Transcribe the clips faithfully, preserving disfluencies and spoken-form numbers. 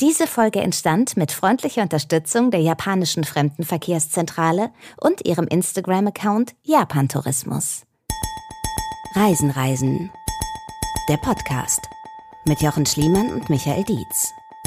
Diese Folge entstand mit freundlicher Unterstützung der japanischen Fremdenverkehrszentrale und ihrem Instagram-Account Japan Tourismus. Reisen, Reisen. Der Podcast mit Jochen Schliemann und Michael Dietz.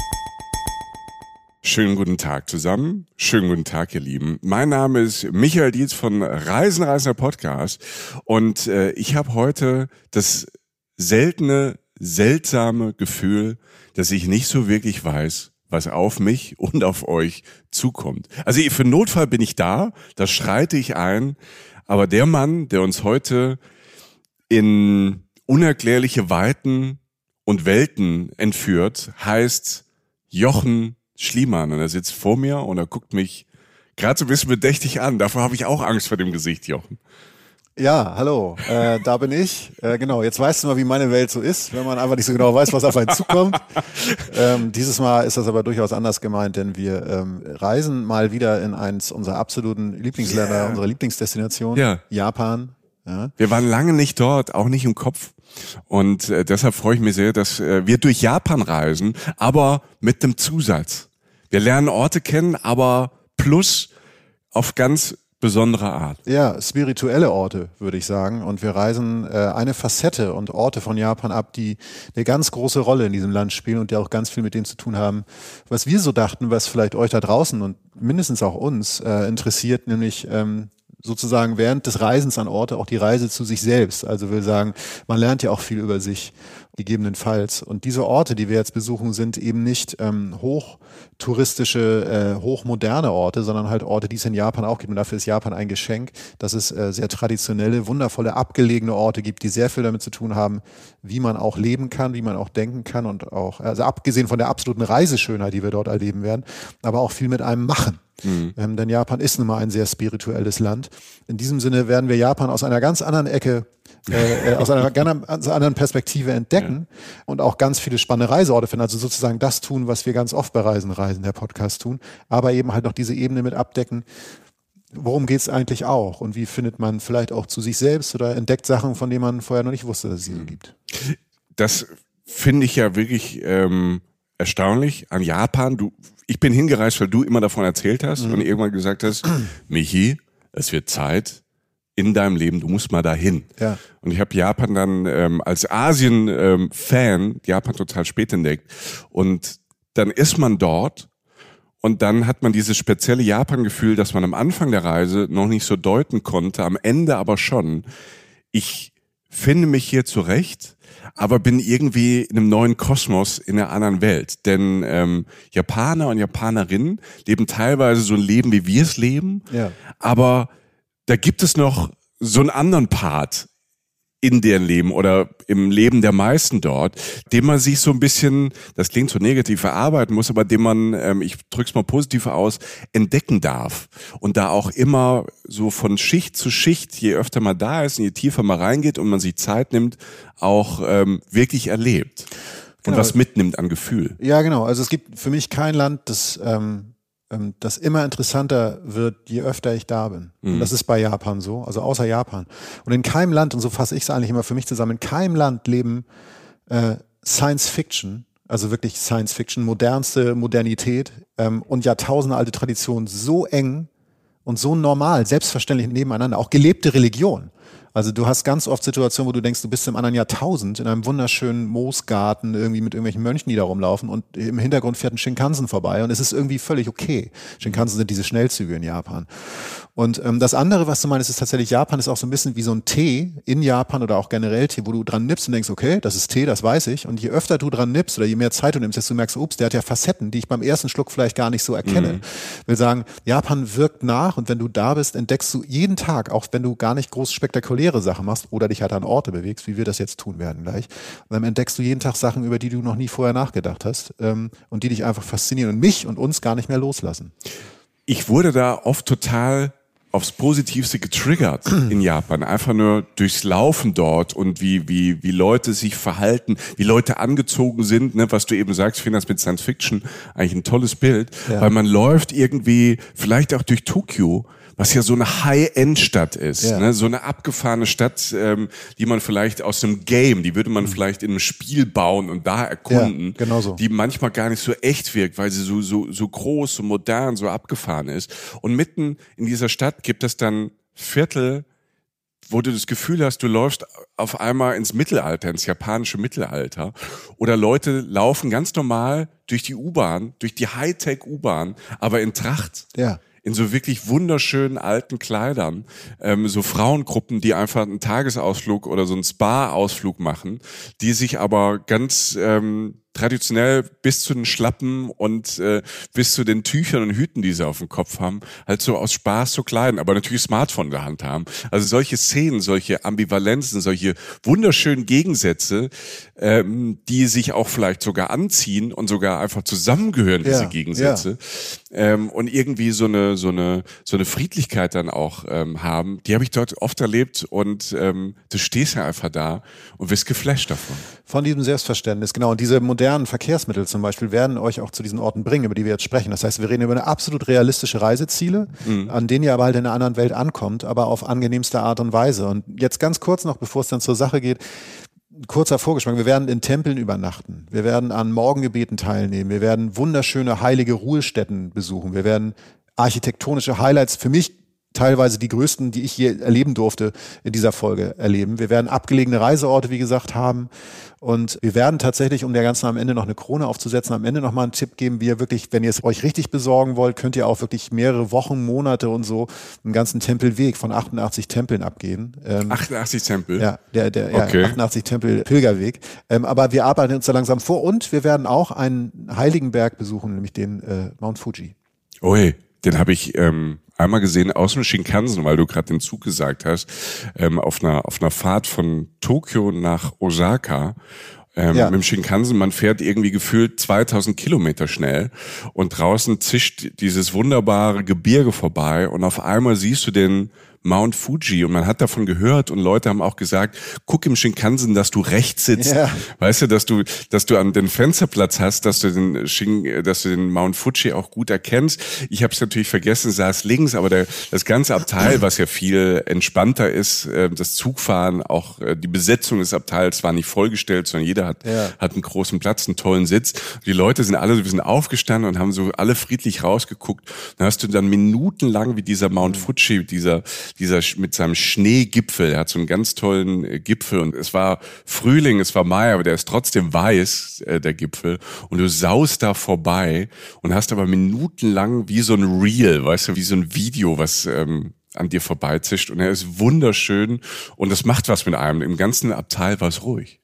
Schönen guten Tag zusammen. Schönen guten Tag, ihr Lieben. Mein Name ist Michael Dietz von Reisen, Reisen, der Podcast. Und äh, ich habe heute das seltene, seltsame Gefühl, dass ich nicht so wirklich weiß, was auf mich und auf euch zukommt. Also für den Notfall bin ich da, das schreite ich ein. Aber der Mann, der uns heute in unerklärliche Weiten und Welten entführt, heißt Jochen Schliemann. Und er sitzt vor mir und er guckt mich gerade so ein bisschen bedächtig an. Davor habe ich auch Angst vor dem Gesicht, Jochen. Ja, hallo, äh, da bin ich. Äh, genau, jetzt weißt du mal, wie meine Welt so ist, wenn man einfach nicht so genau weiß, was auf einen zukommt. Ähm, dieses Mal ist das aber durchaus anders gemeint, denn wir ähm, reisen mal wieder in eins unserer absoluten Lieblingsländer, yeah. unserer Lieblingsdestination, yeah. Japan. Ja. Wir waren lange nicht dort, auch nicht im Kopf. Und äh, deshalb freue ich mich sehr, dass äh, wir durch Japan reisen, aber mit dem Zusatz. Wir lernen Orte kennen, aber plus auf ganz besondere Art. Ja, spirituelle Orte, würde ich sagen. Und wir reisen äh, eine Facette und Orte von Japan ab, die eine ganz große Rolle in diesem Land spielen und die auch ganz viel mit dem zu tun haben, was wir so dachten, was vielleicht euch da draußen und mindestens auch uns äh, interessiert, nämlich ähm, sozusagen während des Reisens an Orte auch die Reise zu sich selbst. Also will sagen, man lernt ja auch viel über sich, gegebenenfalls. Und diese Orte, die wir jetzt besuchen, sind eben nicht ähm, hochtouristische, äh, hochmoderne Orte, sondern halt Orte, die es in Japan auch gibt. Und dafür ist Japan ein Geschenk, dass es äh, sehr traditionelle, wundervolle, abgelegene Orte gibt, die sehr viel damit zu tun haben, wie man auch leben kann, wie man auch denken kann und auch, also abgesehen von der absoluten Reiseschönheit, die wir dort erleben werden, aber auch viel mit einem machen. Mhm. Ähm, denn Japan ist nun mal ein sehr spirituelles Land. In diesem Sinne werden wir Japan aus einer ganz anderen Ecke, äh, aus einer ganz anderen Perspektive entdecken ja. und auch ganz viele spannende Reiseorte finden. Also sozusagen das tun, was wir ganz oft bei Reisen, Reisen, der Podcast tun, aber eben halt noch diese Ebene mit abdecken. Worum geht's eigentlich auch? Und wie findet man vielleicht auch zu sich selbst oder entdeckt Sachen, von denen man vorher noch nicht wusste, dass es sie so gibt? Das finde ich ja wirklich ähm, erstaunlich an Japan. Du Ich bin hingereist, weil du immer davon erzählt hast mhm. und irgendwann gesagt hast, Michi, es wird Zeit in deinem Leben, du musst mal dahin. Ja. Und ich habe Japan dann ähm, als Asien-Fan ähm, Japan total spät entdeckt. Und dann ist man dort und dann hat man dieses spezielle Japan-Gefühl, das man am Anfang der Reise noch nicht so deuten konnte, am Ende aber schon. Ich finde mich hier zurecht, aber bin irgendwie in einem neuen Kosmos, in einer anderen Welt. Denn ähm, Japaner und Japanerinnen leben teilweise so ein Leben, wie wir es leben. Ja. Aber da gibt es noch so einen anderen Part in deren Leben oder im Leben der meisten dort, den man sich so ein bisschen, das klingt so negativ, verarbeiten muss, aber den man, ähm, ich drück's mal positiv aus, entdecken darf. Und da auch immer so von Schicht zu Schicht, je öfter man da ist und je tiefer man reingeht und man sich Zeit nimmt, auch ähm, wirklich erlebt. Und genau. was mitnimmt an Gefühl. Ja, genau. Also es gibt für mich kein Land, das ähm das immer interessanter wird, je öfter ich da bin. Mhm. Und das ist bei Japan so, also außer Japan. Und in keinem Land, und so fasse ich es eigentlich immer für mich zusammen, in keinem Land leben äh, Science Fiction, also wirklich Science Fiction, modernste Modernität ähm, und jahrtausendealte Tradition so eng und so normal, selbstverständlich nebeneinander, auch gelebte Religion. Also du hast ganz oft Situationen, wo du denkst, du bist im anderen Jahrtausend in einem wunderschönen Moosgarten irgendwie mit irgendwelchen Mönchen, die da rumlaufen und im Hintergrund fährt ein Shinkansen vorbei und es ist irgendwie völlig okay. Shinkansen sind diese Schnellzüge in Japan. Und ähm, das andere, was du meinst, ist tatsächlich, Japan ist auch so ein bisschen wie so ein Tee in Japan oder auch generell Tee, wo du dran nippst und denkst, okay, das ist Tee, das weiß ich. Und je öfter du dran nippst oder je mehr Zeit du nimmst, desto merkst du, ups, der hat ja Facetten, die ich beim ersten Schluck vielleicht gar nicht so erkenne. Mhm. Ich will sagen, Japan wirkt nach und wenn du da bist, entdeckst du jeden Tag, auch wenn du gar nicht groß spektakuläre Sachen machst oder dich halt an Orte bewegst, wie wir das jetzt tun werden gleich, dann entdeckst du jeden Tag Sachen, über die du noch nie vorher nachgedacht hast ähm, und die dich einfach faszinieren und mich und uns gar nicht mehr loslassen. Ich wurde da oft total aufs Positivste getriggert in Japan. Einfach nur durchs Laufen dort und wie, wie, wie Leute sich verhalten, wie Leute angezogen sind, ne, was du eben sagst, ich finde das mit Science Fiction eigentlich ein tolles Bild, ja. Weil man läuft irgendwie, vielleicht auch durch Tokio, was ja so eine High-End-Stadt ist, ja. ne? So eine abgefahrene Stadt, ähm, die man vielleicht aus einem Game, die würde man mhm. vielleicht in einem Spiel bauen und da erkunden, ja, genau so. Die manchmal gar nicht so echt wirkt, weil sie so so so groß, so modern, so abgefahren ist. Und mitten in dieser Stadt gibt es dann Viertel, wo du das Gefühl hast, du läufst auf einmal ins Mittelalter, ins japanische Mittelalter. Oder Leute laufen ganz normal durch die U-Bahn, durch die Hightech-U-Bahn, aber in Tracht. Ja. In so wirklich wunderschönen alten Kleidern, ähm, so Frauengruppen, die einfach einen Tagesausflug oder so einen Spa-Ausflug machen, die sich aber ganz ähm, traditionell bis zu den Schlappen und äh, bis zu den Tüchern und Hüten, die sie auf dem Kopf haben, halt so aus Spaß so kleiden, aber natürlich Smartphone in der Hand haben. Also solche Szenen, solche Ambivalenzen, solche wunderschönen Gegensätze, ähm, die sich auch vielleicht sogar anziehen und sogar einfach zusammengehören, diese ja, Gegensätze. Ja. Ähm, und irgendwie so eine so eine so eine Friedlichkeit dann auch ähm, haben. Die habe ich dort oft erlebt und ähm, du stehst ja einfach da und wirst geflasht davon. Von diesem Selbstverständnis, genau. Und diese modernen Verkehrsmittel zum Beispiel werden euch auch zu diesen Orten bringen, über die wir jetzt sprechen. Das heißt, wir reden über eine absolut realistische Reiseziele, mhm. an denen ihr aber halt in einer anderen Welt ankommt, aber auf angenehmste Art und Weise. Und jetzt ganz kurz noch, bevor es dann zur Sache geht, kurzer Vorgeschmack. Wir werden in Tempeln übernachten. Wir werden an Morgengebeten teilnehmen. Wir werden wunderschöne heilige Ruhestätten besuchen. Wir werden architektonische Highlights, für mich teilweise die größten, die ich je erleben durfte, in dieser Folge erleben. Wir werden abgelegene Reiseorte, wie gesagt, haben. Und wir werden tatsächlich, um der Ganzen am Ende noch eine Krone aufzusetzen, am Ende nochmal einen Tipp geben, wie ihr wirklich, wenn ihr es euch richtig besorgen wollt, könnt ihr auch wirklich mehrere Wochen, Monate und so einen ganzen Tempelweg von achtundachtzig Tempeln abgehen. Ähm, achtundachtzig Tempel? Ja, der, der okay. ja, achtundachtzig Tempel Pilgerweg. Ähm, aber wir arbeiten uns da langsam vor und wir werden auch einen heiligen Berg besuchen, nämlich den äh, Mount Fuji. Ui, den habe ich ähm, einmal gesehen aus dem Shinkansen, weil du gerade den Zug gesagt hast, ähm, auf einer auf einer Fahrt von Tokio nach Osaka. Ähm, ja. Mit dem Shinkansen, man fährt irgendwie gefühlt zweitausend Kilometer schnell und draußen zischt dieses wunderbare Gebirge vorbei und auf einmal siehst du den Mount Fuji und man hat davon gehört und Leute haben auch gesagt, guck im Shinkansen, dass du rechts sitzt, ja. Weißt du, dass du, dass du an den Fensterplatz hast, dass du den Shin, dass du den Mount Fuji auch gut erkennst. Ich habe es natürlich vergessen, saß links, aber der, das ganze Abteil, was ja viel entspannter ist, das Zugfahren, auch die Besetzung des Abteils war nicht vollgestellt, sondern jeder hat, ja. hat einen großen Platz, einen tollen Sitz. Die Leute sind alle, wir sind aufgestanden und haben so alle friedlich rausgeguckt. Dann hast du dann minutenlang wie dieser Mount Fuji, dieser dieser mit seinem Schneegipfel, er hat so einen ganz tollen äh, Gipfel und es war Frühling, es war Mai, aber der ist trotzdem weiß, äh, der Gipfel und du saust da vorbei und hast aber minutenlang wie so ein Reel, weißt du, wie so ein Video, was ähm, an dir vorbeizischt und er ist wunderschön und das macht was mit einem. Im ganzen Abteil war es ruhig.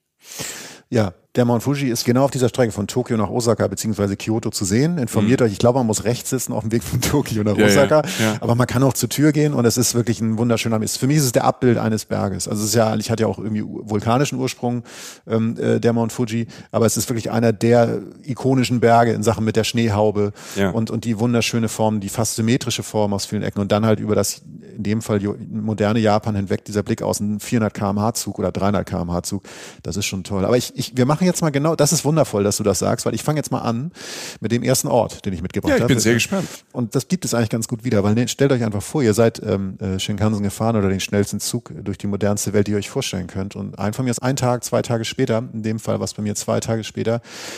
Ja, der Mount Fuji ist genau auf dieser Strecke von Tokio nach Osaka bzw. Kyoto zu sehen. Informiert mhm. euch, ich glaube, man muss rechts sitzen auf dem Weg von Tokio nach ja, Osaka, ja, ja. aber man kann auch zur Tür gehen und es ist wirklich ein wunderschöner Mist. Für mich ist es der Abbild eines Berges. Also es ist ja, ich hatte ja auch irgendwie vulkanischen Ursprung, ähm, äh, der Mount Fuji, aber es ist wirklich einer der ikonischen Berge in Sachen mit der Schneehaube ja. und, und die wunderschöne Form, die fast symmetrische Form aus vielen Ecken und dann halt über das, in dem Fall moderne Japan hinweg, dieser Blick aus einem vierhundert Kilometer pro Stunde Zug oder dreihundert Kilometer pro Stunde Zug, das ist schon toll. Aber ich, ich, wir machen jetzt mal genau, das ist wundervoll, dass du das sagst, weil ich fange jetzt mal an mit dem ersten Ort, den ich mitgebracht habe. Ja, ich bin habe. sehr gespannt. Und das gibt es eigentlich ganz gut wieder, weil ne, stellt euch einfach vor, ihr seid ähm, Shinkansen gefahren oder den schnellsten Zug durch die modernste Welt, die ihr euch vorstellen könnt. Und ein von mir ist ein Tag, zwei Tage später, in dem Fall war es bei mir zwei Tage später,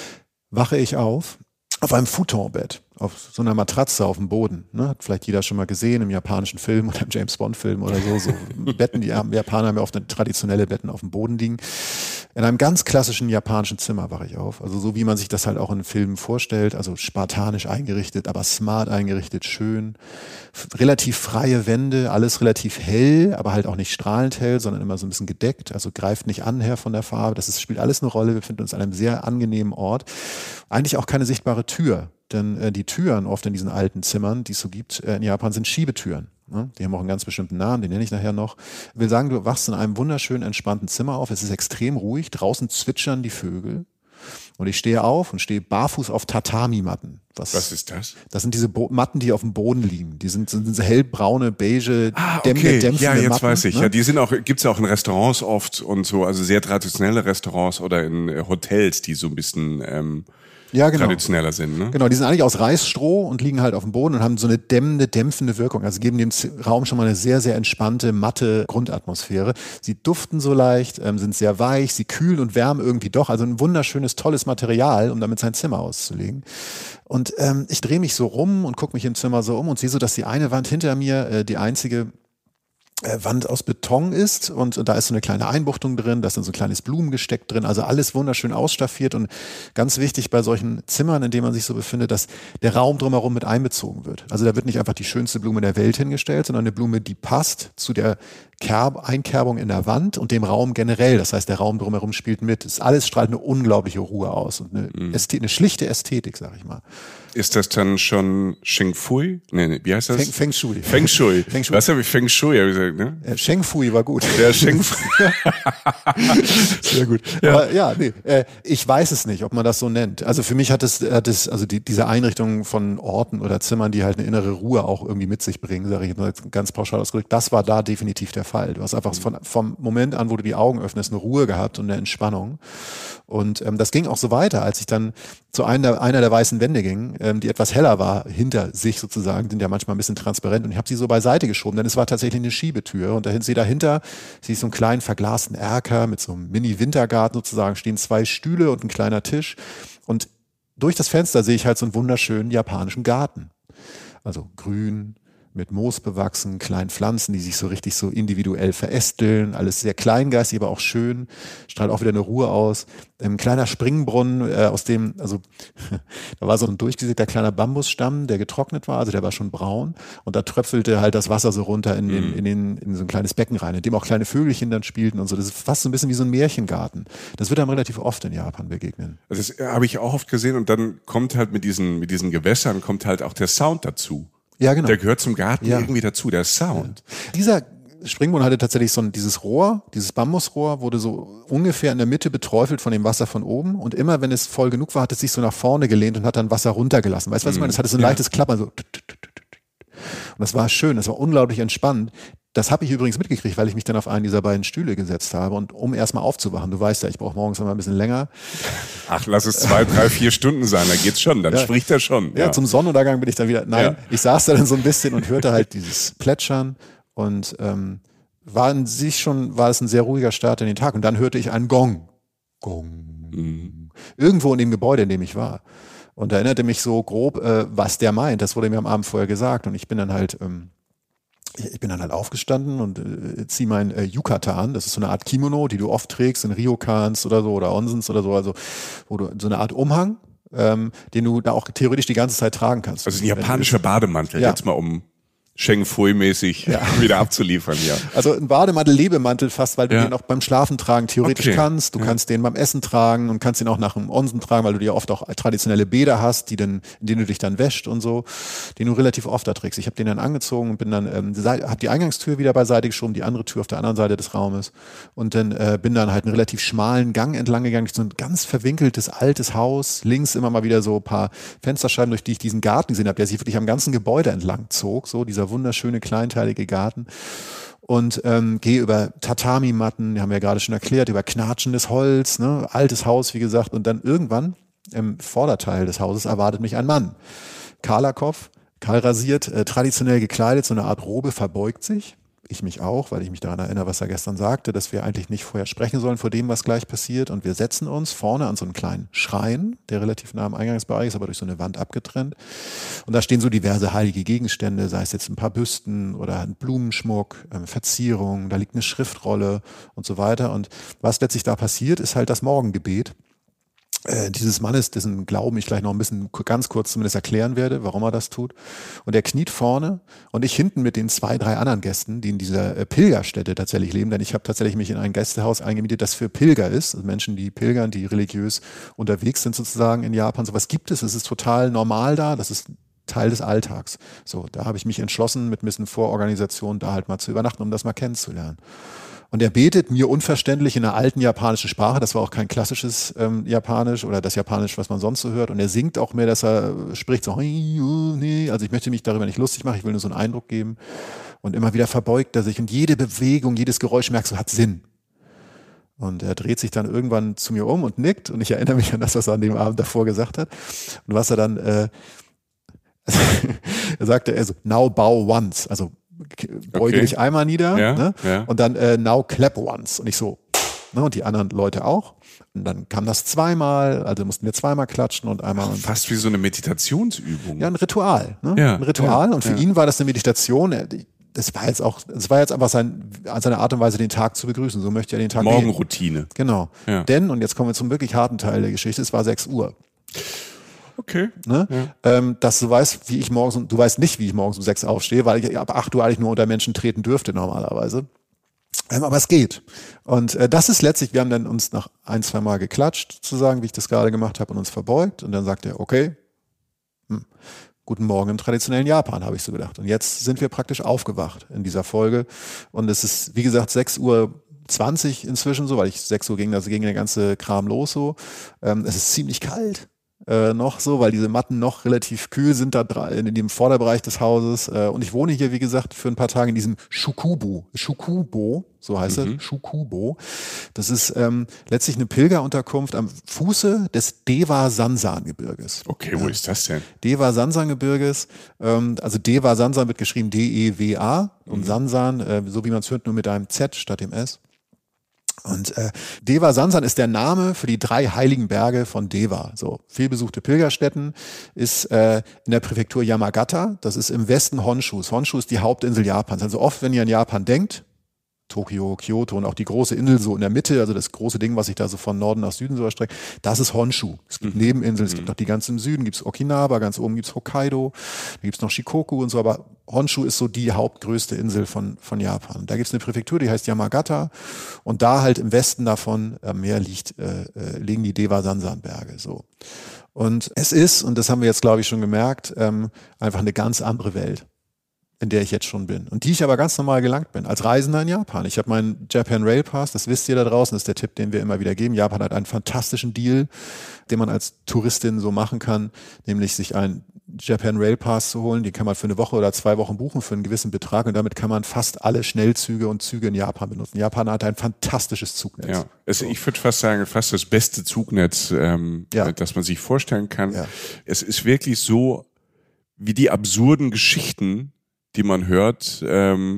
wache ich auf auf einem Futonbett, auf so einer Matratze auf dem Boden. Ne? Hat vielleicht jeder schon mal gesehen im japanischen Film oder im James-Bond-Film oder so. So Betten, die Japaner haben ja oft traditionelle Betten auf dem Boden liegen. In einem ganz klassischen japanischen Zimmer wache ich auf. Also so wie man sich das halt auch in Filmen vorstellt. Also spartanisch eingerichtet, aber smart eingerichtet, schön. Relativ freie Wände, alles relativ hell, aber halt auch nicht strahlend hell, sondern immer so ein bisschen gedeckt. Also greift nicht an her von der Farbe. Das ist, spielt alles eine Rolle. Wir befinden uns an einem sehr angenehmen Ort. Eigentlich auch keine sichtbare Tür. Denn äh, die Türen oft in diesen alten Zimmern, die es so gibt, äh, in Japan sind Schiebetüren. Ne? Die haben auch einen ganz bestimmten Namen, den nenne ich nachher noch. Ich will sagen, du wachst in einem wunderschönen, entspannten Zimmer auf. Es ist extrem ruhig. Draußen zwitschern die Vögel. Und ich stehe auf und stehe barfuß auf Tatami-Matten. Was, Was ist das? Das sind diese Bo- Matten, die auf dem Boden liegen. Die sind, sind diese hellbraune, beige, ah, dämm- okay. dämpfende Ja, jetzt Matten, weiß ich. Ne? Ja, die sind auch, gibt's ja auch in Restaurants oft und so, also sehr traditionelle Restaurants oder in Hotels, die so ein bisschen ähm, ja, genau. traditioneller sind. Ne? Genau, die sind eigentlich aus Reisstroh und liegen halt auf dem Boden und haben so eine dämmende, dämpfende Wirkung. Also geben dem Raum schon mal eine sehr, sehr entspannte, matte Grundatmosphäre. Sie duften so leicht, ähm, sind sehr weich, sie kühlen und wärmen irgendwie doch. Also ein wunderschönes, tolles Material, um damit sein Zimmer auszulegen. Und ähm, ich drehe mich so rum und gucke mich im Zimmer so um und sehe so, dass die eine Wand hinter mir äh, die einzige Wand aus Beton ist und, und da ist so eine kleine Einbuchtung drin, da ist dann so ein kleines Blumengesteck drin, also alles wunderschön ausstaffiert und ganz wichtig bei solchen Zimmern, in denen man sich so befindet, dass der Raum drumherum mit einbezogen wird. Also da wird nicht einfach die schönste Blume der Welt hingestellt, sondern eine Blume, die passt zu der Kerb, Einkerbung in der Wand und dem Raum generell. Das heißt, der Raum drumherum spielt mit. Das alles strahlt eine unglaubliche Ruhe aus und eine, mhm. Ästhet, eine schlichte Ästhetik, sag ich mal. Ist das dann schon Sheng Fui? Nee, nee, wie heißt das? Feng, Feng Shui. Feng Shui. Feng Shui. Was habe ich? Feng Shui, habe ich gesagt, ne? Äh, Sheng Fui war gut. Der Sheng Fui. Sehr gut. Ja. Aber ja, nee, äh, ich weiß es nicht, ob man das so nennt. Also für mich hat es, hat es also die, diese Einrichtung von Orten oder Zimmern, die halt eine innere Ruhe auch irgendwie mit sich bringen, sage ich mal ganz pauschal ausgedrückt, das war da definitiv der Fall. Du hast einfach von, vom Moment an, wo du die Augen öffnest, eine Ruhe gehabt und eine Entspannung. Und ähm, das ging auch so weiter, als ich dann zu einer, einer der weißen Wände ging, ähm, die etwas heller war, hinter sich sozusagen, sind ja manchmal ein bisschen transparent und ich habe sie so beiseite geschoben, denn es war tatsächlich eine Schiebetür und dahin sehe dahinter, sehe ich so einen kleinen verglasten Erker mit so einem Mini-Wintergarten sozusagen, stehen zwei Stühle und ein kleiner Tisch und durch das Fenster sehe ich halt so einen wunderschönen japanischen Garten. Also grün, mit Moos bewachsen, kleinen Pflanzen, die sich so richtig so individuell verästeln, alles sehr kleingeistig, aber auch schön, strahlt auch wieder eine Ruhe aus. Ein kleiner Springbrunnen, äh, aus dem, also da war so ein durchgesägter kleiner Bambusstamm, der getrocknet war, also der war schon braun und da tröpfelte halt das Wasser so runter in, den, in, den, in so ein kleines Becken rein, in dem auch kleine Vögelchen dann spielten und so. Das ist fast so ein bisschen wie so ein Märchengarten. Das wird einem relativ oft in Japan begegnen. Also das habe ich auch oft gesehen und dann kommt halt mit diesen, mit diesen Gewässern kommt halt auch der Sound dazu. Ja, genau. Der gehört zum Garten ja. irgendwie dazu, der Sound. Ja. Dieser Springbrunnen hatte tatsächlich so ein, dieses Rohr, dieses Bambusrohr wurde so ungefähr in der Mitte beträufelt von dem Wasser von oben und immer, wenn es voll genug war, hat es sich so nach vorne gelehnt und hat dann Wasser runtergelassen. Weißt du, was ich meine? Das hatte so ein ja. leichtes Klappern, so. Und das war schön, das war unglaublich entspannt. Das habe ich übrigens mitgekriegt, weil ich mich dann auf einen dieser beiden Stühle gesetzt habe und um erstmal aufzuwachen. Du weißt ja, ich brauche morgens immer ein bisschen länger. Ach, lass es zwei, drei, vier Stunden sein, da geht's schon, dann ja. spricht er schon. Ja. ja, zum Sonnenuntergang bin ich dann wieder, nein, ja. ich saß da dann so ein bisschen und hörte halt dieses Plätschern und ähm, war in sich schon, war es ein sehr ruhiger Start in den Tag und dann hörte ich einen Gong. Gong. Mhm. Irgendwo in dem Gebäude, in dem ich war. Und da erinnerte mich so grob, äh, was der meint. Das wurde mir am Abend vorher gesagt und ich bin dann halt... Ähm, Ich bin dann halt aufgestanden und äh, ziehe mein äh, Yukatan, das ist so eine Art Kimono, die du oft trägst in Ryokans oder so oder Onsens oder so, also wo du so eine Art Umhang, ähm, den du da auch theoretisch die ganze Zeit tragen kannst. Also ein japanischer Bademantel, ja. jetzt mal um Sheng Fui-mäßig ja. wieder abzuliefern, ja. Also ein Bademantel, Lebemantel fast, weil du ja. den auch beim Schlafen tragen theoretisch okay. kannst. Du ja. kannst den beim Essen tragen und kannst den auch nach dem Onsen tragen, weil du dir oft auch traditionelle Bäder hast, die dann, in denen du dich dann wäscht und so, den du relativ oft da trägst. Ich habe den dann angezogen und bin dann, ähm, habe die Eingangstür wieder beiseite geschoben, die andere Tür auf der anderen Seite des Raumes und dann äh, bin dann halt einen relativ schmalen Gang entlang gegangen, durch so ein ganz verwinkeltes altes Haus, links immer mal wieder so ein paar Fensterscheiben, durch die ich diesen Garten gesehen habe, der sich wirklich am ganzen Gebäude entlang zog, so dieser wunderschöne kleinteilige Garten und ähm, gehe über Tatami-Matten, die haben wir ja gerade schon erklärt, über knatschendes Holz, ne, altes Haus, wie gesagt, und dann irgendwann im Vorderteil des Hauses erwartet mich ein Mann. Kahler Kopf, kahl rasiert, äh, traditionell gekleidet, so eine Art Robe, verbeugt sich. Ich mich auch, weil ich mich daran erinnere, was er gestern sagte, dass wir eigentlich nicht vorher sprechen sollen vor dem, was gleich passiert. Und wir setzen uns vorne an so einen kleinen Schrein, der relativ nah am Eingangsbereich ist, aber durch so eine Wand abgetrennt. Und da stehen so diverse heilige Gegenstände, sei es jetzt ein paar Büsten oder ein Blumenschmuck, äh, Verzierung, da liegt eine Schriftrolle und so weiter. Und was letztlich da passiert, ist halt das Morgengebet Äh, dieses Mannes, dessen Glauben ich gleich noch ein bisschen ganz kurz zumindest erklären werde, warum er das tut. Und er kniet vorne und ich hinten mit den zwei, drei anderen Gästen, die in dieser äh, Pilgerstätte tatsächlich leben, denn ich habe tatsächlich mich in ein Gästehaus eingemietet, das für Pilger ist, also Menschen, die pilgern, die religiös unterwegs sind sozusagen in Japan. Sowas gibt es, es ist total normal da, das ist Teil des Alltags. So, da habe ich mich entschlossen, mit ein bisschen Vororganisation da halt mal zu übernachten, um das mal kennenzulernen. Und er betet mir unverständlich in einer alten japanischen Sprache, das war auch kein klassisches ähm, Japanisch oder das Japanisch, was man sonst so hört. Und er singt auch mehr, dass er spricht so, also ich möchte mich darüber nicht lustig machen, ich will nur so einen Eindruck geben. Und immer wieder verbeugt er sich und jede Bewegung, jedes Geräusch, merkst du, hat Sinn. Und er dreht sich dann irgendwann zu mir um und nickt und ich erinnere mich an das, was er an dem Abend davor gesagt hat. Und was er dann, äh, er sagte, also now bow once, also beuge okay. dich einmal nieder, ja, ne? ja. Und dann äh, now clap once. Und ich so, ne? Und die anderen Leute auch. Und dann kam das zweimal, also mussten wir zweimal klatschen und einmal. Ach, fast wie so eine Meditationsübung. Ja, ein Ritual. Ne? Ja, ein Ritual. ja, und für ja. ihn war das eine Meditation. Das war jetzt auch, das war jetzt einfach sein, seine Art und Weise, den Tag zu begrüßen. So möchte er den Tag Morgenroutine. Gehen. Genau. Ja. Denn, und jetzt kommen wir zum wirklich harten Teil der Geschichte, es war sechs Uhr. Okay. Ne? Ja. Ähm, dass du weißt, wie ich morgens, du weißt nicht, wie ich morgens um sechs aufstehe, weil ich ab acht Uhr eigentlich nur unter Menschen treten dürfte normalerweise. Ähm, aber es geht. Und äh, das ist letztlich, wir haben dann uns nach ein, zwei Mal geklatscht, zu sagen, wie ich das gerade gemacht habe und uns verbeugt. Und dann sagt er, okay, hm, guten Morgen im traditionellen Japan, habe ich so gedacht. Und jetzt sind wir praktisch aufgewacht in dieser Folge. Und es ist, wie gesagt, sechs Uhr zwanzig inzwischen so, weil ich sechs Uhr ging, also ging der ganze Kram los so. Ähm, es ist ziemlich kalt. Äh, noch so, weil diese Matten noch relativ kühl sind da in dem Vorderbereich des Hauses. Äh, und ich wohne hier, wie gesagt, für ein paar Tage in diesem Shukubo. Shukubo, so heißt Mhm. es. Shukubo. Das ist ähm, letztlich eine Pilgerunterkunft am Fuße des Deva-Sansan-Gebirges. Okay, wo Ja. ist das denn? Deva-Sansan-Gebirges. Ähm, also Deva-Sansan wird geschrieben D E W A und Mhm. Sansan, äh, so wie man es hört, nur mit einem Z statt dem S. Und äh, Deva Sansan ist der Name für die drei heiligen Berge von Deva. So vielbesuchte Pilgerstätten ist äh, in der Präfektur Yamagata. Das ist im Westen Honshus. Honshu ist die Hauptinsel Japans. Also oft, wenn ihr an Japan denkt, Tokio, Kyoto und auch die große Insel so in der Mitte, also das große Ding, was sich da so von Norden nach Süden so erstreckt, das ist Honshu. Es gibt Mhm. Nebeninseln, es Mhm. gibt noch die ganz im Süden, gibt es Okinawa, ganz oben gibt es Hokkaido, da gibt es noch Shikoku und so, aber Honshu ist so die hauptgrößte Insel von, von Japan. Da gibt es eine Präfektur, die heißt Yamagata und da halt im Westen davon am Meer liegt, äh, äh, liegen die Deva-Sansan-Berge. So. Und es ist, und das haben wir jetzt glaube ich schon gemerkt, ähm, einfach eine ganz andere Welt, in der ich jetzt schon bin. Und die ich aber ganz normal gelangt bin, als Reisender in Japan. Ich habe meinen Japan Rail Pass, das wisst ihr da draußen, das ist der Tipp, den wir immer wieder geben. Japan hat einen fantastischen Deal, den man als Touristin so machen kann, nämlich sich einen Japan Rail Pass zu holen. Den kann man für eine Woche oder zwei Wochen buchen für einen gewissen Betrag und damit kann man fast alle Schnellzüge und Züge in Japan benutzen. Japan hat ein fantastisches Zugnetz. Ja, es, So. ich würde fast sagen, fast das beste Zugnetz, ähm, Ja. das man sich vorstellen kann. Ja. Es ist wirklich so, wie die absurden Geschichten, die man hört. Ähm,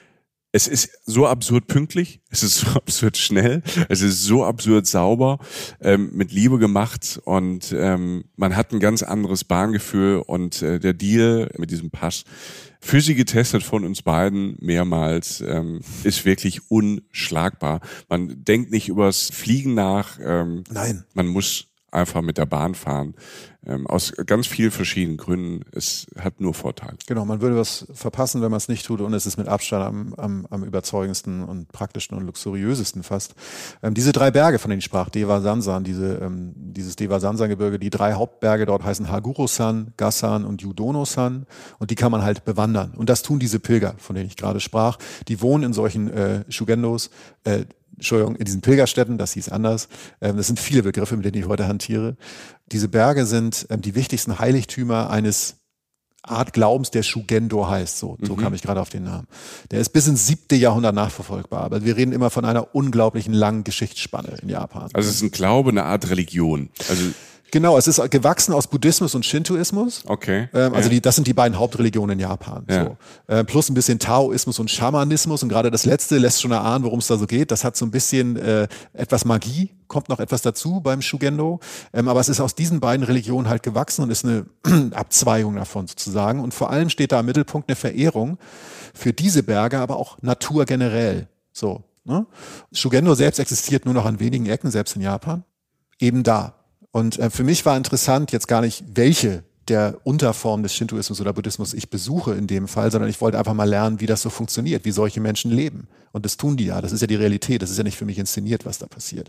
es ist so absurd pünktlich, es ist so absurd schnell, es ist so absurd sauber, ähm, mit Liebe gemacht und ähm, man hat ein ganz anderes Bahngefühl und äh, der Deal mit diesem Pass, für sie getestet von uns beiden mehrmals, ähm, ist wirklich unschlagbar. Man denkt nicht übers Fliegen nach, ähm, Nein. man muss einfach mit der Bahn fahren. Ähm, aus ganz vielen verschiedenen Gründen. Es hat nur Vorteile. Genau, man würde was verpassen, wenn man es nicht tut und es ist mit Abstand am, am, am überzeugendsten und praktischsten und luxuriösesten fast. Ähm, diese drei Berge, von denen ich sprach, Deva Sansan, diese, ähm, dieses Deva Sansan-Gebirge, die drei Hauptberge dort heißen Haguro-san, Gassan und Yudono-san und die kann man halt bewandern. Und das tun diese Pilger, von denen ich gerade sprach. Die wohnen in solchen äh, Shugendos, äh, Entschuldigung, in diesen Pilgerstätten, das hieß anders. Ähm, das sind viele Begriffe, mit denen ich heute hantiere. Diese Berge sind ähm, die wichtigsten Heiligtümer eines Art Glaubens, der Shugendo heißt. So, so Mhm. kam ich gerade auf den Namen. Der ist bis ins siebte Jahrhundert nachverfolgbar. Aber wir reden immer von einer unglaublichen langen Geschichtsspanne in Japan. Also es ist ein Glaube, eine Art Religion. Also Genau, es ist gewachsen aus Buddhismus und Shintoismus. okay. Ähm, also ja. die, das sind die beiden Hauptreligionen in Japan. Ja. So. Äh, plus ein bisschen Taoismus und Schamanismus. Und gerade das letzte lässt schon erahnen, worum es da so geht. Das hat so ein bisschen äh, etwas Magie, kommt noch etwas dazu beim Shugendo. Ähm, aber es ist aus diesen beiden Religionen halt gewachsen und ist eine Abzweigung davon sozusagen. Und vor allem steht da im Mittelpunkt eine Verehrung für diese Berge, aber auch Natur generell. So, ne? Shugendo selbst existiert nur noch an wenigen Ecken, selbst in Japan. Eben da. Und äh, für mich war interessant jetzt gar nicht, welche der Unterformen des Shintoismus oder Buddhismus ich besuche in dem Fall, sondern ich wollte einfach mal lernen, wie das so funktioniert, wie solche Menschen leben. Und das tun die ja. Das ist ja die Realität. Das ist ja nicht für mich inszeniert, was da passiert.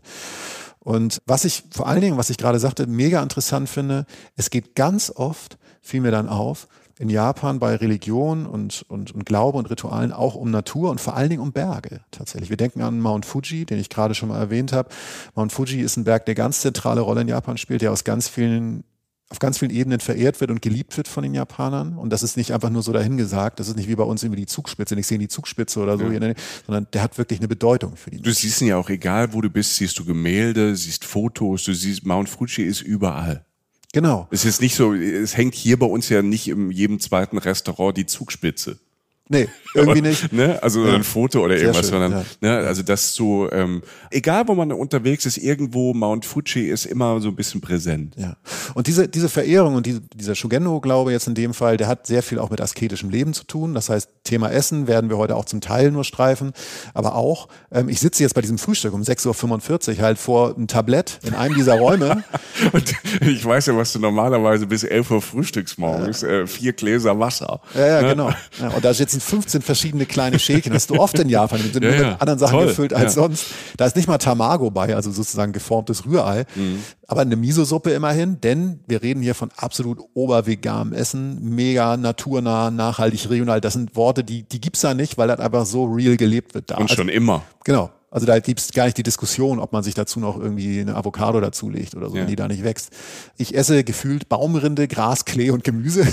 Und was ich vor allen Dingen, was ich gerade sagte, mega interessant finde, es geht ganz oft, fiel mir dann auf, in Japan bei Religion und, und, und Glaube und Ritualen auch um Natur und vor allen Dingen um Berge tatsächlich. Wir denken an Mount Fuji, den ich gerade schon mal erwähnt habe. Mount Fuji ist ein Berg, der ganz zentrale Rolle in Japan spielt, der aus ganz vielen auf ganz vielen Ebenen verehrt wird und geliebt wird von den Japanern. Und das ist nicht einfach nur so dahingesagt. Das ist nicht wie bei uns irgendwie die Zugspitze. Ich sehe die Zugspitze oder so, ja. sondern der hat wirklich eine Bedeutung für die Du siehst ihn ja auch, egal wo du bist, siehst du Gemälde, siehst Fotos, du siehst, Mount Fuji ist überall. Genau. Es ist nicht so, es hängt hier bei uns ja nicht in jedem zweiten Restaurant die Zugspitze. Nee, irgendwie nicht. ne? Also ja. ein Foto oder irgendwas, schön, sondern ja. ne? Also das so, ähm, egal wo man unterwegs ist, irgendwo Mount Fuji ist immer so ein bisschen präsent. Ja. Und diese diese Verehrung und diese, dieser Shugendo-Glaube jetzt in dem Fall, der hat sehr viel auch mit asketischem Leben zu tun. Das heißt, Thema Essen werden wir heute auch zum Teil nur streifen, aber auch, ähm, ich sitze jetzt bei diesem Frühstück um sechs Uhr fünfundvierzig halt vor einem Tablett in einem dieser Räume. Und ich weiß ja, was du normalerweise bis elf Uhr frühstückst morgens, ja. äh, vier Gläser Wasser. Ja, ja, ne? Genau. Ja, und da sitzen fünfzehn verschiedene kleine Schälchen. Das hast du oft in Japan. Die sind ja, nur mit ja. anderen Sachen Toll. gefüllt als ja. sonst. Da ist nicht mal Tamago bei, also sozusagen geformtes Rührei. Mhm. Aber eine Miso-Suppe immerhin, denn wir reden hier von absolut oberveganem Essen, mega naturnah, nachhaltig, regional. Das sind Worte, die, die gibt's da nicht, weil das einfach so real gelebt wird da. Und schon also, immer. Genau. Also da gibt's gar nicht die Diskussion, ob man sich dazu noch irgendwie eine Avocado dazulegt oder so, ja. wenn die da nicht wächst. Ich esse gefühlt Baumrinde, Gras, Klee und Gemüse.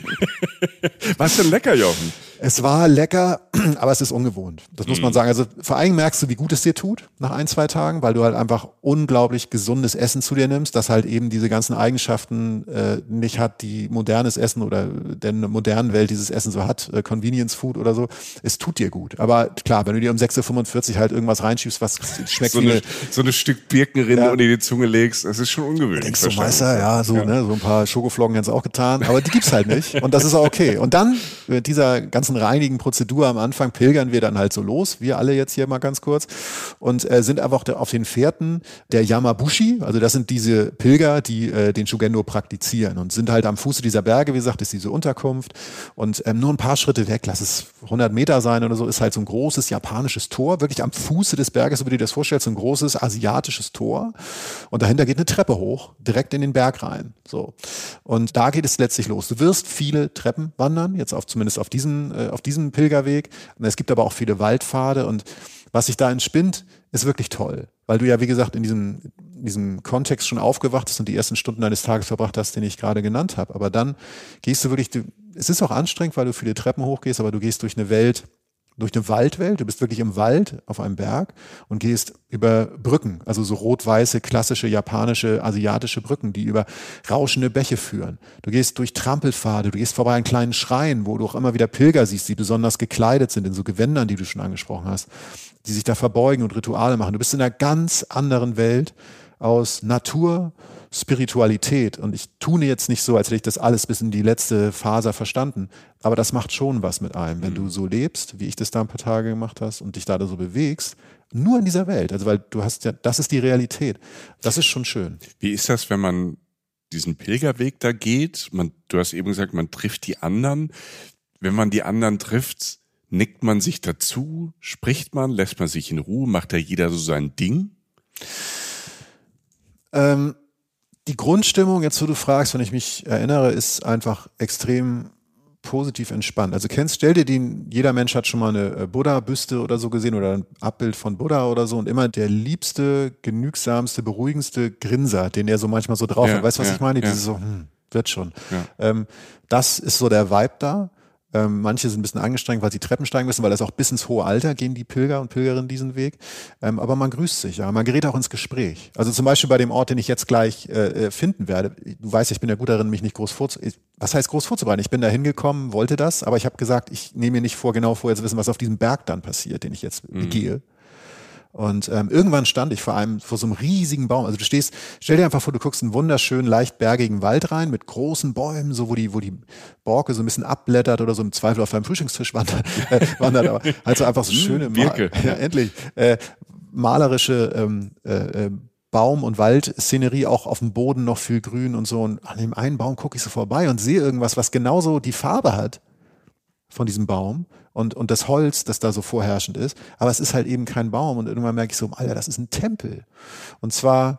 Was denn lecker, Jochen? Es war lecker, aber es ist ungewohnt. Das muss man sagen. Also vor allem merkst du, wie gut es dir tut nach ein, zwei Tagen, weil du halt einfach unglaublich gesundes Essen zu dir nimmst, das halt eben diese ganzen Eigenschaften äh, nicht hat, die modernes Essen oder denn eine moderne Welt dieses Essen so hat, äh, Convenience Food oder so. Es tut dir gut. Aber klar, wenn du dir um sechs Uhr fünfundvierzig halt irgendwas reinschiebst, was schmeckt so wie eine, so ein Stück Birkenrinde ja. unter die Zunge legst, das ist schon ungewöhnlich. Denkst du, Meister, ja, so, ja. ne, so ein paar Schokoflocken jetzt auch getan, aber die gibt's halt nicht und das ist auch okay. Und dann mit dieser ganzen reinigen Prozedur am Anfang pilgern wir dann halt so los, wir alle jetzt hier mal ganz kurz und äh, sind einfach auf den Fährten der Yamabushi, also das sind diese Pilger, die äh, den Shugendo praktizieren und sind halt am Fuße dieser Berge, wie gesagt, ist diese Unterkunft und ähm, nur ein paar Schritte weg, lass es hundert Meter sein oder so, ist halt so ein großes japanisches Tor, wirklich am Fuße des Berges, so wie du dir das vorstellst, so ein großes asiatisches Tor und dahinter geht eine Treppe hoch, direkt in den Berg rein, so. Und da geht es letztlich los. Du wirst viele Treppen wandern, jetzt auf zumindest auf diesem, äh, auf diesem Pilgerweg. Und es gibt aber auch viele Waldpfade und was sich da entspinnt, ist wirklich toll. Weil du ja, wie gesagt, in diesem, in diesem Kontext schon aufgewacht bist und die ersten Stunden deines Tages verbracht hast, den ich gerade genannt habe. Aber dann gehst du wirklich, du, es ist auch anstrengend, weil du viele Treppen hochgehst, aber du gehst durch eine Welt, durch eine Waldwelt, du bist wirklich im Wald auf einem Berg und gehst über Brücken, also so rot-weiße, klassische, japanische, asiatische Brücken, die über rauschende Bäche führen. Du gehst durch Trampelpfade, du gehst vorbei an kleinen Schreien, wo du auch immer wieder Pilger siehst, die besonders gekleidet sind in so Gewändern, die du schon angesprochen hast, die sich da verbeugen und Rituale machen. Du bist in einer ganz anderen Welt aus Natur, Spiritualität und ich tue jetzt nicht so, als hätte ich das alles bis in die letzte Faser verstanden, aber das macht schon was mit einem, wenn mhm. du so lebst, wie ich das da ein paar Tage gemacht hast und dich da so bewegst, nur in dieser Welt, also weil du hast ja, das ist die Realität, das ist schon schön. Wie ist das, wenn man diesen Pilgerweg da geht, man, du hast eben gesagt, man trifft die anderen, wenn man die anderen trifft, nickt man sich dazu, spricht man, lässt man sich in Ruhe, macht da jeder so sein Ding? Ähm, Die Grundstimmung, jetzt wo du fragst, wenn ich mich erinnere, ist einfach extrem positiv entspannt. Also kennst, stell dir den, jeder Mensch hat schon mal eine Buddha-Büste oder so gesehen oder ein Abbild von Buddha oder so und immer der liebste, genügsamste, beruhigendste Grinser, den er so manchmal so drauf ja, hat. Weißt du, was ja, ich meine? Ja. Dieses so, hm, wird schon. Ja. Ähm, das ist so der Vibe da. Ähm, manche sind ein bisschen angestrengt, weil sie Treppen steigen müssen, weil das auch bis ins hohe Alter gehen die Pilger und Pilgerinnen diesen Weg. Ähm, aber man grüßt sich, ja, man gerät auch ins Gespräch. Also zum Beispiel bei dem Ort, den ich jetzt gleich äh, finden werde. Du weißt, ich bin ja gut darin, mich nicht groß vorzubereiten. Was heißt groß vorzubereiten? Ich bin da hingekommen, wollte das, aber ich habe gesagt, ich nehme mir nicht vor, genau vorher zu wissen, was auf diesem Berg dann passiert, den ich jetzt mhm. gehe. Und ähm, irgendwann stand ich vor einem, vor so einem riesigen Baum. Also du stehst, stell dir einfach vor, du guckst einen wunderschönen, leicht bergigen Wald rein mit großen Bäumen, so wo die, wo die Borke so ein bisschen abblättert oder so im Zweifel auf deinem Frühstückstisch wandert, äh, wandert aber also einfach so schöne, Birke. Mal, ja, endlich, äh, malerische ähm, äh, Baum- und Waldszenerie, auch auf dem Boden noch viel Grün und so. Und an dem einen Baum gucke ich so vorbei und sehe irgendwas, was genauso die Farbe hat von diesem Baum. Und, und das Holz, das da so vorherrschend ist. Aber es ist halt eben kein Baum. Und irgendwann merke ich so, Alter, das ist ein Tempel. Und zwar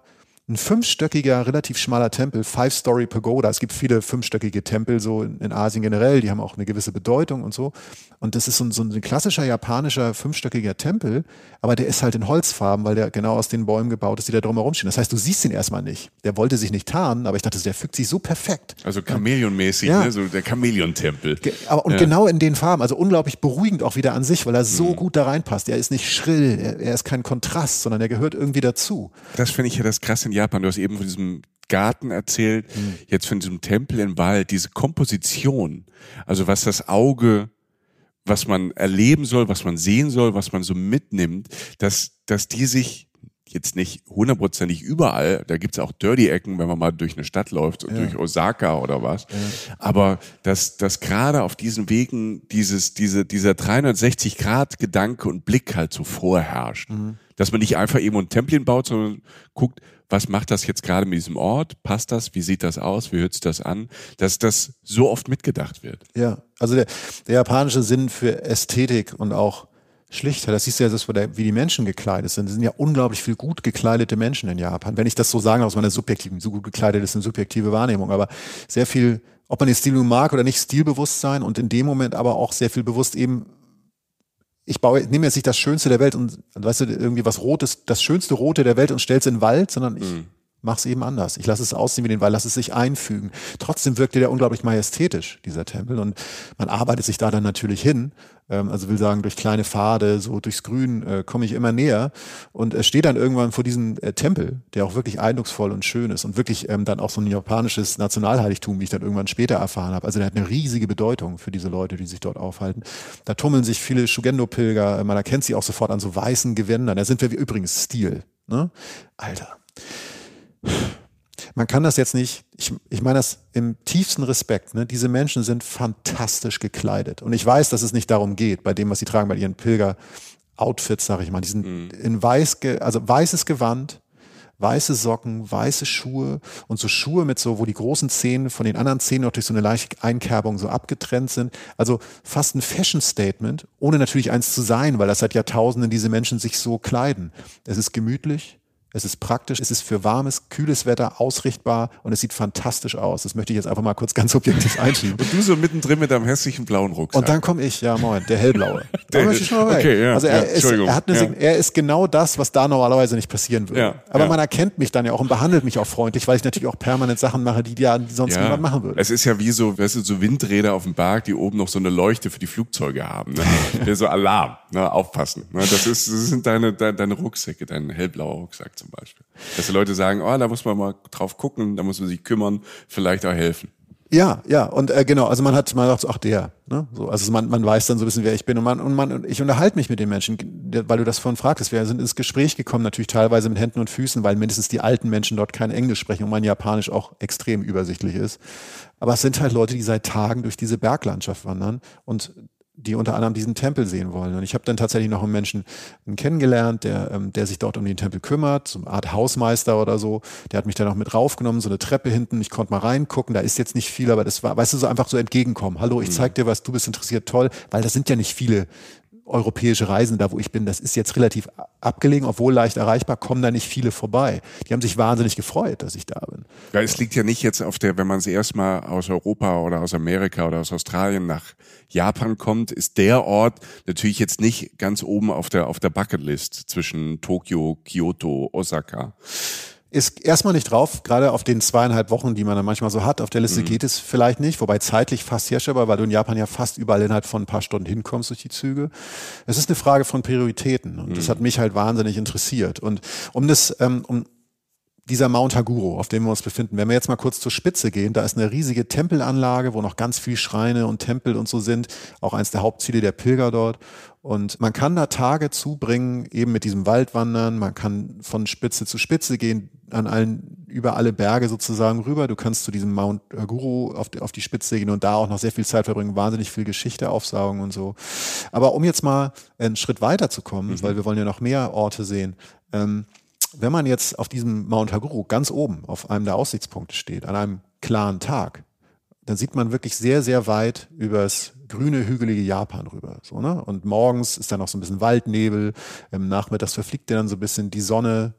ein fünfstöckiger, relativ schmaler Tempel, Five-Story Pagoda. Es gibt viele fünfstöckige Tempel so in, in Asien generell, die haben auch eine gewisse Bedeutung und so. Und das ist so ein, so ein klassischer japanischer fünfstöckiger Tempel, aber der ist halt in Holzfarben, weil der genau aus den Bäumen gebaut ist, die da drumherum stehen. Das heißt, du siehst ihn erstmal nicht. Der wollte sich nicht tarnen, aber ich dachte, der fügt sich so perfekt. Also Chamäleonmäßig, ja. ne? So der Chamäleon-Tempel. Ge- aber, und ja. genau in den Farben, also unglaublich beruhigend auch wieder an sich, weil er so Mhm. gut da reinpasst. Er ist nicht schrill, er, er ist kein Kontrast, sondern er gehört irgendwie dazu. Das finde ich ja das Krasse in Japan. Du hast eben von diesem Garten erzählt, mhm. jetzt von diesem Tempel im Wald, diese Komposition, also was das Auge, was man erleben soll, was man sehen soll, was man so mitnimmt, dass, dass die sich jetzt nicht hundertprozentig überall, da gibt's auch Dirty-Ecken, wenn man mal durch eine Stadt läuft, ja. durch Osaka oder was, ja. aber dass, dass gerade auf diesen Wegen dieses, diese, dieser dreihundertsechzig Grad Gedanke und Blick halt so vorherrscht. Mhm. Dass man nicht einfach eben ein Tempel baut, sondern guckt, was macht das jetzt gerade mit diesem Ort? Passt das? Wie sieht das aus? Wie hört sich das an? Dass das so oft mitgedacht wird. Ja, also der, der japanische Sinn für Ästhetik und auch Schlichtheit, das siehst du ja, das, wie die Menschen gekleidet sind. Es sind ja unglaublich viel gut gekleidete Menschen in Japan. Wenn ich das so sagen aus meiner subjektiven, so gut gekleidet ist eine subjektive Wahrnehmung, aber sehr viel, ob man den Stil nun mag oder nicht, Stilbewusstsein und in dem Moment aber auch sehr viel bewusst eben, ich baue, ich nehme jetzt nicht das Schönste der Welt und, weißt du, irgendwie was Rotes, das schönste Rote der Welt und stell's in den Wald, sondern ich mm. mach's eben anders. Ich lasse es aussehen wie den Wald, lasse es sich einfügen. Trotzdem wirkte der unglaublich majestätisch, dieser Tempel, und man arbeitet sich da dann natürlich hin. Ähm, also will sagen, durch kleine Pfade, so durchs Grün äh, komme ich immer näher und äh, stehe dann irgendwann vor diesem äh, Tempel, der auch wirklich eindrucksvoll und schön ist und wirklich ähm, dann auch so ein japanisches Nationalheiligtum, wie ich dann irgendwann später erfahren habe. Also der hat eine riesige Bedeutung für diese Leute, die sich dort aufhalten. Da tummeln sich viele Shugendo-Pilger, man erkennt sie auch sofort an so weißen Gewändern. Da sind wir wie übrigens Stil. Ne? Alter. Man kann das jetzt nicht, ich, ich meine das im tiefsten Respekt, ne? Diese Menschen sind fantastisch gekleidet. Und ich weiß, dass es nicht darum geht, bei dem, was sie tragen, bei ihren Pilger-Outfits, sag ich mal. Die sind mm. in weiß, also weißes Gewand, weiße Socken, weiße Schuhe und so Schuhe mit so, wo die großen Zehen von den anderen Zehen noch durch so eine leichte Einkerbung so abgetrennt sind. Also fast ein Fashion-Statement, ohne natürlich eins zu sein, weil das seit Jahrtausenden diese Menschen sich so kleiden. Es ist gemütlich. Es ist praktisch, es ist für warmes, kühles Wetter ausrichtbar und es sieht fantastisch aus. Das möchte ich jetzt einfach mal kurz ganz objektiv einschieben. Und du so mittendrin mit deinem hässlichen blauen Rucksack. Und dann komme ich, ja moin, der hellblaue. Da möchte ich schon mal weg. Okay, ja, also er, ja, ist, er, hat eine, ja. er ist genau das, was da normalerweise nicht passieren würde. Ja, Aber ja. man erkennt mich dann ja auch und behandelt mich auch freundlich, weil ich natürlich auch permanent Sachen mache, die, die sonst ja. niemand machen würde. Es ist ja wie so, weißt du, so Windräder auf dem Berg, die oben noch so eine Leuchte für die Flugzeuge haben. Ne? So Alarm, ne? Aufpassen. Ne? Das, ist, das sind deine, deine, deine Rucksäcke, dein hellblauer Rucksack zum Beispiel. Dass die Leute sagen, oh, da muss man mal drauf gucken, da muss man sich kümmern, vielleicht auch helfen. Ja, ja, und äh, genau, also man hat, man sagt so, ach der, ne, so, also man, man weiß dann so ein bisschen, wer ich bin und man, und man, und ich unterhalte mich mit den Menschen, weil du das vorhin fragtest, wir sind ins Gespräch gekommen, natürlich teilweise mit Händen und Füßen, weil mindestens die alten Menschen dort kein Englisch sprechen und mein Japanisch auch extrem übersichtlich ist. Aber es sind halt Leute, die seit Tagen durch diese Berglandschaft wandern und die unter anderem diesen Tempel sehen wollen. Und ich habe dann tatsächlich noch einen Menschen kennengelernt, der, ähm, der sich dort um den Tempel kümmert, so eine Art Hausmeister oder so. Der hat mich dann auch mit raufgenommen, so eine Treppe hinten. Ich konnte mal reingucken, da ist jetzt nicht viel, aber das war, weißt du, so einfach so entgegenkommen. Hallo, ich zeig dir was, du bist interessiert, toll. Weil das sind ja nicht viele europäische Reisen, da wo ich bin, das ist jetzt relativ abgelegen, obwohl leicht erreichbar, kommen da nicht viele vorbei. Die haben sich wahnsinnig gefreut, dass ich da bin. Ja, es liegt ja nicht jetzt auf der, wenn man sie erstmal aus Europa oder aus Amerika oder aus Australien nach Japan kommt, ist der Ort natürlich jetzt nicht ganz oben auf der, auf der Bucketlist zwischen Tokio, Kyoto, Osaka. Ist erstmal nicht drauf, gerade auf den zweieinhalb Wochen, die man dann manchmal so hat. Auf der Liste mhm. geht es vielleicht nicht, wobei zeitlich fast herstellbar, weil du in Japan ja fast überall innerhalb von ein paar Stunden hinkommst durch die Züge. Es ist eine Frage von Prioritäten und mhm. das hat mich halt wahnsinnig interessiert. Und um das, ähm, um dieser Mount Haguro, auf dem wir uns befinden, wenn wir jetzt mal kurz zur Spitze gehen, da ist eine riesige Tempelanlage, wo noch ganz viel Schreine und Tempel und so sind, auch eins der Hauptziele der Pilger dort. Und man kann da Tage zubringen, eben mit diesem Waldwandern, man kann von Spitze zu Spitze gehen, an allen, über alle Berge sozusagen rüber. Du kannst zu diesem Mount Haguro auf die, auf die Spitze gehen und da auch noch sehr viel Zeit verbringen, wahnsinnig viel Geschichte aufsaugen und so. Aber um jetzt mal einen Schritt weiter zu kommen, mhm. weil wir wollen ja noch mehr Orte sehen, ähm, wenn man jetzt auf diesem Mount Haguro ganz oben auf einem der Aussichtspunkte steht, an einem klaren Tag, dann sieht man wirklich sehr, sehr weit übers grüne, hügelige Japan rüber. So, ne? Und morgens ist dann noch so ein bisschen Waldnebel, im Nachmittags verfliegt der dann so ein bisschen, die Sonne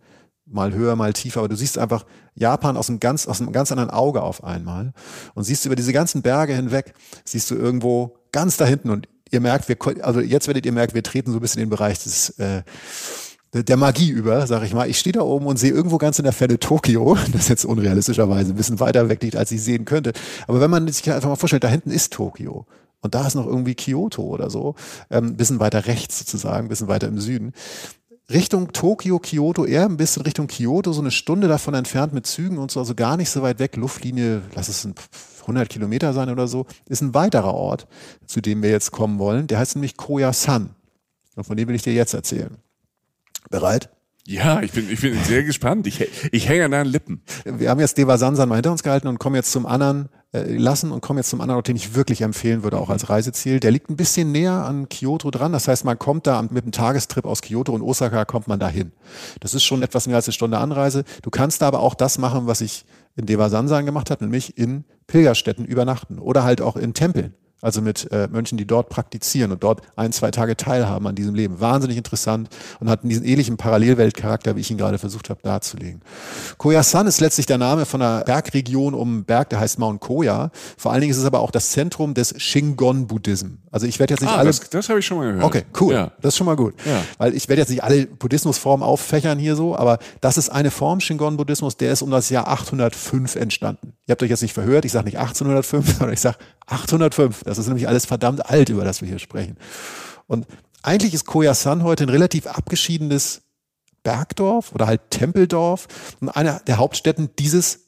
mal höher, mal tiefer, aber du siehst einfach Japan aus einem ganz, aus einem ganz anderen Auge auf einmal und siehst über diese ganzen Berge hinweg, siehst du irgendwo ganz da hinten und ihr merkt, wir, also jetzt werdet ihr merken, wir treten so ein bisschen in den Bereich des, äh, der Magie über, sag ich mal. Ich stehe da oben und sehe irgendwo ganz in der Ferne Tokio, das jetzt unrealistischerweise ein bisschen weiter weg liegt, als ich sehen könnte. Aber wenn man sich einfach mal vorstellt, da hinten ist Tokio und da ist noch irgendwie Kyoto oder so, ein ähm, bisschen weiter rechts sozusagen, ein bisschen weiter im Süden. Richtung Tokio, Kyoto, eher ein bisschen Richtung Kyoto, so eine Stunde davon entfernt mit Zügen und so, also gar nicht so weit weg. Luftlinie, lass es hundert Kilometer sein oder so, ist ein weiterer Ort, zu dem wir jetzt kommen wollen. Der heißt nämlich Koyasan. Und von dem will ich dir jetzt erzählen. Bereit? Ja, ich bin, ich bin sehr gespannt. Ich, ich hänge an deinen Lippen. Wir haben jetzt Devasansan mal hinter uns gehalten und kommen jetzt zum anderen, äh, lassen und kommen jetzt zum anderen Ort, den ich wirklich empfehlen würde, auch als Reiseziel. Der liegt ein bisschen näher an Kyoto dran. Das heißt, man kommt da mit einem Tagestrip aus Kyoto und Osaka kommt man da hin. Das ist schon etwas mehr als eine Stunde Anreise. Du kannst da aber auch das machen, was ich in Devasansan gemacht habe, nämlich in Pilgerstätten übernachten oder halt auch in Tempeln. Also mit äh, Mönchen, die dort praktizieren und dort ein, zwei Tage teilhaben an diesem Leben. Wahnsinnig interessant und hat diesen ähnlichen Parallelweltcharakter, wie ich ihn gerade versucht habe darzulegen. Koyasan ist letztlich der Name von einer Bergregion um einen Berg, der heißt Mount Koya. Vor allen Dingen ist es aber auch das Zentrum des Shingon-Buddhism. Also ich werde jetzt nicht ah, alle... Das, das habe ich schon mal gehört. Okay, cool. Ja. Das ist schon mal gut. Ja. Weil ich werde jetzt nicht alle Buddhismusformen auffächern hier so, aber das ist eine Form Shingon-Buddhismus, der ist um das Jahr achthundertfünf entstanden. Ihr habt euch jetzt nicht verhört, ich sage nicht achtzehnhundertfünf, sondern ich sage achthundertfünf. Das ist nämlich alles verdammt alt, über das wir hier sprechen. Und eigentlich ist Koyasan heute ein relativ abgeschiedenes Bergdorf oder halt Tempeldorf und einer der Hauptstädten dieses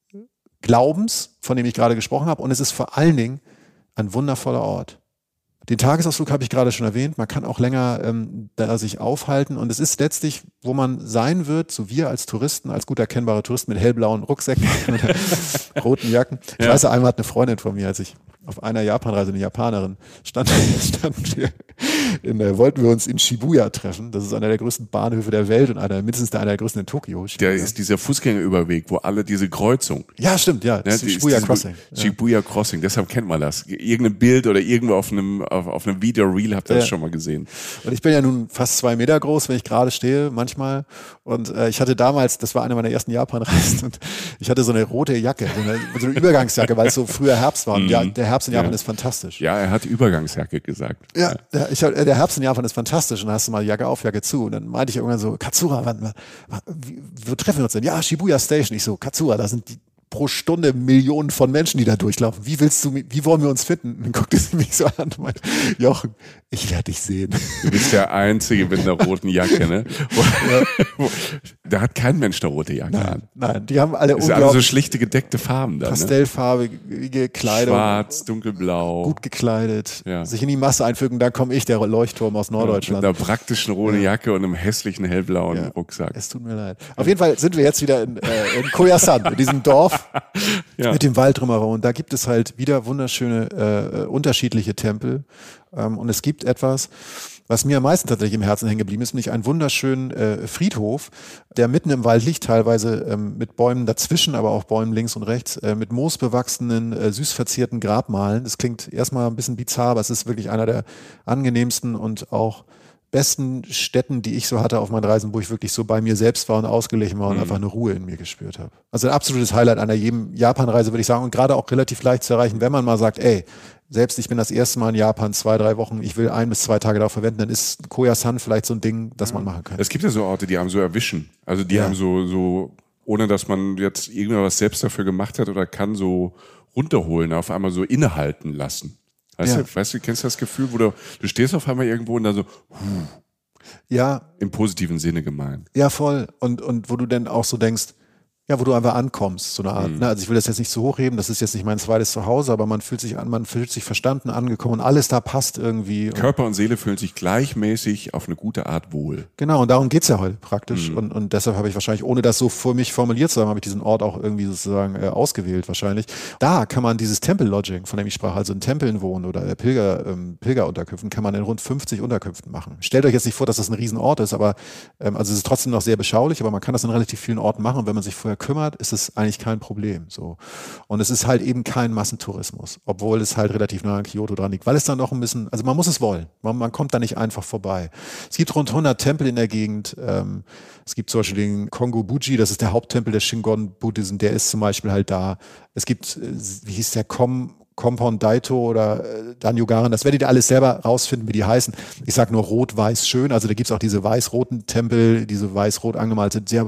Glaubens, von dem ich gerade gesprochen habe. Und es ist vor allen Dingen ein wundervoller Ort. Den Tagesausflug habe ich gerade schon erwähnt. Man kann auch länger ähm, da sich aufhalten. Und es ist letztlich, wo man sein wird, so wir als Touristen, als gut erkennbare Touristen mit hellblauen Rucksäcken und roten Jacken. Ich ja. weiß, einmal hat eine Freundin von mir, als ich auf einer Japanreise, eine Japanerin, stand, standen wir in, äh, wollten wir uns in Shibuya treffen. Das ist einer der größten Bahnhöfe der Welt und einer, mindestens einer der größten in Tokio. Shibuya. Der ist dieser Fußgängerüberweg, wo alle diese Kreuzung. Ja, stimmt, ja. Das ja, ist Shibuya Crossing. Shibuya ja. Crossing, deshalb kennt man das. Irgendein Bild oder irgendwo auf einem, auf, auf einem Video-Reel habt ihr ja. das schon mal gesehen. Und ich bin ja nun fast zwei Meter groß, wenn ich gerade stehe, manchmal. Und äh, ich hatte damals, das war eine meiner ersten Japan-Reisen, und ich hatte so eine rote Jacke, so eine, so eine Übergangsjacke, weil es so früher Herbst war. Und ja, der Herbst in Japan ja. ist fantastisch. Ja, er hat Übergangsjacke gesagt. Ja, der, ich, der Herbst in Japan ist fantastisch. Und dann hast du mal Jacke auf, Jacke zu. Und dann meinte ich irgendwann so, Katsura, wann, wo treffen wir uns denn? Ja, Shibuya Station. Ich so, Katsura, da sind die pro Stunde Millionen von Menschen, die da durchlaufen. Wie willst du, wie wollen wir uns finden? Und dann guckte sie mich so an und meinte, Jochen, ich werde dich sehen. Du bist der Einzige mit einer roten Jacke, ne? Ja. Da hat kein Mensch eine rote Jacke nein, an. Nein, die haben alle das sind alle so schlichte gedeckte Farben da. Pastellfarbige Kleidung. Schwarz, dunkelblau. Gut gekleidet. Ja. Sich in die Masse einfügen, da komme ich, der Leuchtturm aus Norddeutschland. Ja, mit einer praktischen roten ja. Jacke und einem hässlichen hellblauen ja. Rucksack. Es tut mir leid. Auf jeden Fall sind wir jetzt wieder in, äh, in Koyasan, in diesem Dorf. Ja. Mit dem Wald drumherum. Und da gibt es halt wieder wunderschöne, äh, unterschiedliche Tempel. Ähm, und es gibt etwas, was mir am meisten tatsächlich im Herzen hängen geblieben ist, nämlich einen wunderschönen äh, Friedhof, der mitten im Wald liegt, teilweise ähm, mit Bäumen dazwischen, aber auch Bäumen links und rechts, äh, mit moosbewachsenen, äh, süß verzierten Grabmalen. Das klingt erstmal ein bisschen bizarr, aber es ist wirklich einer der angenehmsten und auch besten Städten, die ich so hatte auf meinen Reisen, wo ich wirklich so bei mir selbst war und ausgeglichen war und mhm. einfach eine Ruhe in mir gespürt habe. Also ein absolutes Highlight einer jedem Japan-Reise, würde ich sagen, und gerade auch relativ leicht zu erreichen, wenn man mal sagt, ey, selbst ich bin das erste Mal in Japan, zwei, drei Wochen, ich will ein bis zwei Tage darauf verwenden, dann ist Koyasan vielleicht so ein Ding, das man machen kann. Es gibt ja so Orte, die haben so erwischen. Also die ja. haben so, so, ohne dass man jetzt irgendwas selbst dafür gemacht hat oder kann, so runterholen, auf einmal so innehalten lassen. Weißt ja. du, weißt du, kennst du das Gefühl, wo du, du stehst auf einmal irgendwo und dann so, huh, ja, im positiven Sinne gemeint. Ja, voll. Und, und wo du dann auch so denkst, ja, wo du einfach ankommst, so eine Art. Mhm. Ne? Also ich will das jetzt nicht zu hochheben, das ist jetzt nicht mein zweites Zuhause, aber man fühlt sich an, man fühlt sich verstanden, angekommen und alles da passt irgendwie. Körper und Seele fühlen sich gleichmäßig auf eine gute Art wohl. Genau, und darum geht's ja heute praktisch. Mhm. Und, und deshalb habe ich wahrscheinlich, ohne das so für mich formuliert zu haben, habe ich diesen Ort auch irgendwie sozusagen äh, ausgewählt wahrscheinlich. Da kann man dieses Tempel-Lodging, von dem ich sprach, also in Tempeln wohnen oder äh, Pilger, ähm, Pilgerunterkünften, kann man in rund fünfzig Unterkünften machen. Stellt euch jetzt nicht vor, dass das ein Riesenort ist, aber ähm, also es ist trotzdem noch sehr beschaulich, aber man kann das in relativ vielen Orten machen. Und wenn man sich vorher kümmert, ist es eigentlich kein Problem. So. Und es ist halt eben kein Massentourismus, obwohl es halt relativ nah an Kyoto dran liegt, weil es dann noch ein bisschen, also man muss es wollen, man, man kommt da nicht einfach vorbei. Es gibt rund hundert Tempel in der Gegend, ähm, es gibt zum Beispiel den Kongo-Buji, das ist der Haupttempel der Shingon-Buddhism, der ist zum Beispiel halt da. Es gibt, wie hieß der, Kom Compound Daito oder äh, Danyogaran, das werdet ihr alles selber rausfinden, wie die heißen. Ich sag nur rot-weiß schön, also da gibt's auch diese weiß-roten Tempel, diese weiß-rot angemalte, sehr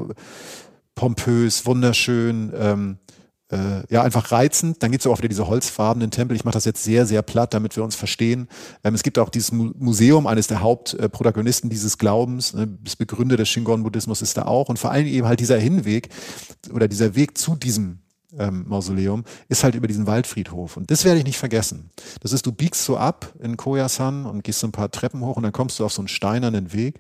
pompös, wunderschön, ähm, äh, ja, einfach reizend. Dann gibt's auch wieder diese holzfarbenen Tempel. Ich mache das jetzt sehr, sehr platt, damit wir uns verstehen. Ähm, es gibt auch dieses Mu- Museum, eines der Hauptprotagonisten äh, dieses Glaubens, ne, das Begründer des Shingon-Buddhismus ist da auch und vor allem eben halt dieser Hinweg oder dieser Weg zu diesem Ähm, Mausoleum, ist halt über diesen Waldfriedhof. Und das werde ich nicht vergessen. Das ist, du biegst so ab in Koyasan und gehst so ein paar Treppen hoch und dann kommst du auf so einen steinernen Weg.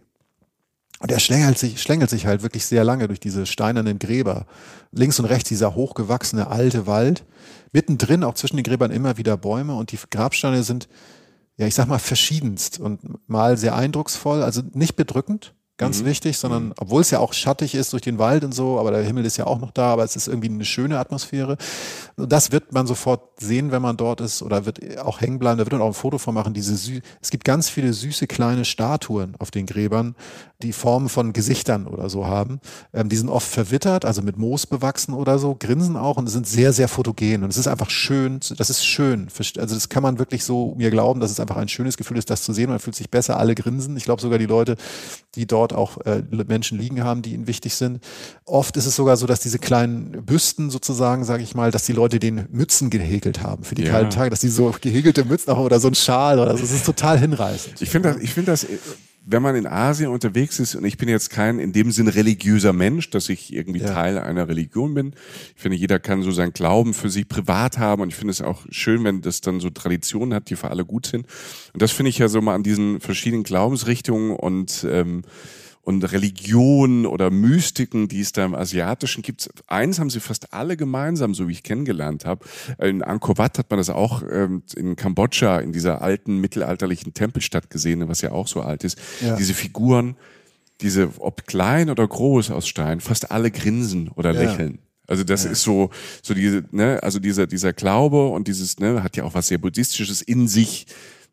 Und der schlängelt sich, schlängelt sich halt wirklich sehr lange durch diese steinernen Gräber. Links und rechts dieser hochgewachsene alte Wald. Mittendrin, auch zwischen den Gräbern, immer wieder Bäume. Und die Grabsteine sind, ja, ich sag mal, verschiedenst und mal sehr eindrucksvoll, also nicht bedrückend. Ganz mhm. wichtig, sondern mhm. obwohl es ja auch schattig ist durch den Wald und so, aber der Himmel ist ja auch noch da, aber es ist irgendwie eine schöne Atmosphäre. Und das wird man sofort sehen, wenn man dort ist oder wird auch hängen bleiben. Da wird man auch ein Foto von machen. Diese Sü- es gibt ganz viele süße kleine Statuen auf den Gräbern, die Formen von Gesichtern oder so haben. Ähm, die sind oft verwittert, also mit Moos bewachsen oder so, grinsen auch und sind sehr, sehr fotogen. Und es ist einfach schön, das ist schön. Also das kann man wirklich so mir glauben, dass es einfach ein schönes Gefühl ist, das zu sehen. Man fühlt sich besser, alle grinsen. Ich glaube sogar die Leute, die dort auch äh, Menschen liegen haben, die ihnen wichtig sind. Oft ist es sogar so, dass diese kleinen Büsten sozusagen, sage ich mal, dass die Leute den Mützen gehäkelt haben für die ja. kalten Tage, dass die so gehäkelte Mützen haben oder so ein Schal oder so. Das ist total hinreißend. Ich finde das, ich finde das, wenn man in Asien unterwegs ist, und ich bin jetzt kein in dem Sinn religiöser Mensch, dass ich irgendwie ja. Teil einer Religion bin. Ich finde, jeder kann so seinen Glauben für sich privat haben und ich finde es auch schön, wenn das dann so Traditionen hat, die für alle gut sind. Und das finde ich ja so mal an diesen verschiedenen Glaubensrichtungen und ähm, und Religionen oder Mystiken, die es da im Asiatischen gibt. Eins haben sie fast alle gemeinsam, so wie ich kennengelernt habe. In Angkor Wat hat man das auch ähm, in Kambodscha, in dieser alten mittelalterlichen Tempelstadt gesehen, was ja auch so alt ist. Ja. Diese Figuren, diese, ob klein oder groß aus Stein, fast alle grinsen oder ja. lächeln. Also das ja. ist so, so diese, ne, also dieser, dieser Glaube und dieses, ne, hat ja auch was sehr Buddhistisches in sich.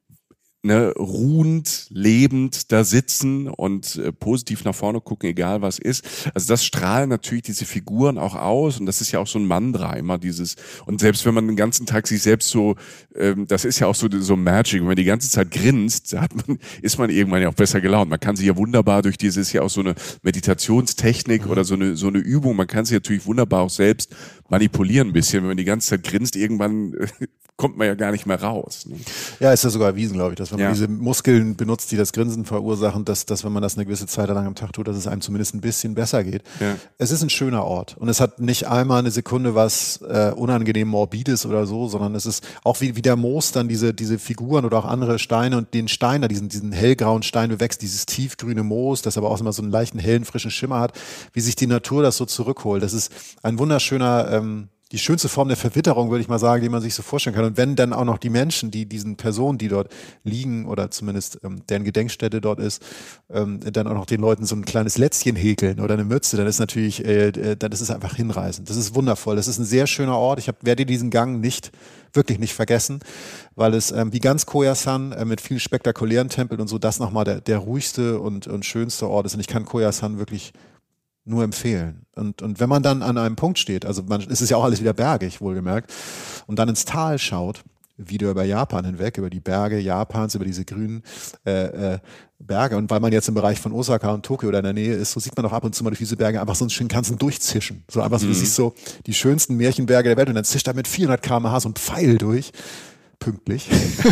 Ne, ruhend, lebend da sitzen und äh, positiv nach vorne gucken, egal was ist. Also das strahlen natürlich diese Figuren auch aus und das ist ja auch so ein Mantra, immer dieses, und selbst wenn man den ganzen Tag sich selbst so, ähm, das ist ja auch so, so Magic, wenn man die ganze Zeit grinst, hat man, ist man irgendwann ja auch besser gelaunt. Man kann sich ja wunderbar durch dieses, ist ja auch so eine Meditationstechnik mhm. oder so eine, so eine Übung, man kann sich natürlich wunderbar auch selbst manipulieren ein bisschen, wenn man die ganze Zeit grinst, irgendwann äh, kommt man ja gar nicht mehr raus. Ne? Ja, ist ja sogar erwiesen, glaube ich, dass wenn man ja. diese Muskeln benutzt, die das Grinsen verursachen, dass, dass wenn man das eine gewisse Zeit lang am Tag tut, dass es einem zumindest ein bisschen besser geht. Ja. Es ist ein schöner Ort und es hat nicht einmal eine Sekunde was äh, unangenehm Morbides oder so, sondern es ist auch wie, wie der Moos dann diese, diese Figuren oder auch andere Steine und den Stein da, diesen, diesen hellgrauen Stein bewächst, dieses tiefgrüne Moos, das aber auch immer so einen leichten, hellen, frischen Schimmer hat, wie sich die Natur das so zurückholt. Das ist ein wunderschöner, ähm, die schönste Form der Verwitterung, würde ich mal sagen, die man sich so vorstellen kann. Und wenn dann auch noch die Menschen, die diesen Personen, die dort liegen oder zumindest ähm, deren Gedenkstätte dort ist, ähm, dann auch noch den Leuten so ein kleines Lätzchen häkeln oder eine Mütze, dann ist natürlich, äh, dann ist es einfach hinreißend. Das ist wundervoll. Das ist ein sehr schöner Ort. Ich hab, werde diesen Gang nicht, wirklich nicht vergessen, weil es ähm, wie ganz Koyasan äh, mit vielen spektakulären Tempeln und so, das nochmal der, der ruhigste und, und schönste Ort ist. Und ich kann Koyasan wirklich nur empfehlen. Und, und wenn man dann an einem Punkt steht, also man, es ist ja auch alles wieder bergig, wohlgemerkt, und dann ins Tal schaut, wieder über Japan hinweg, über die Berge Japans, über diese grünen äh, äh, Berge. Und weil man jetzt im Bereich von Osaka und Tokio oder in der Nähe ist, so sieht man auch ab und zu mal durch diese Berge einfach so einen schönen ganzen Durchzischen. So einfach so, mhm. du siehst so die schönsten Märchenberge der Welt und dann zischt da mit vierhundert Kilometer pro Stunde so ein Pfeil durch. Pünktlich.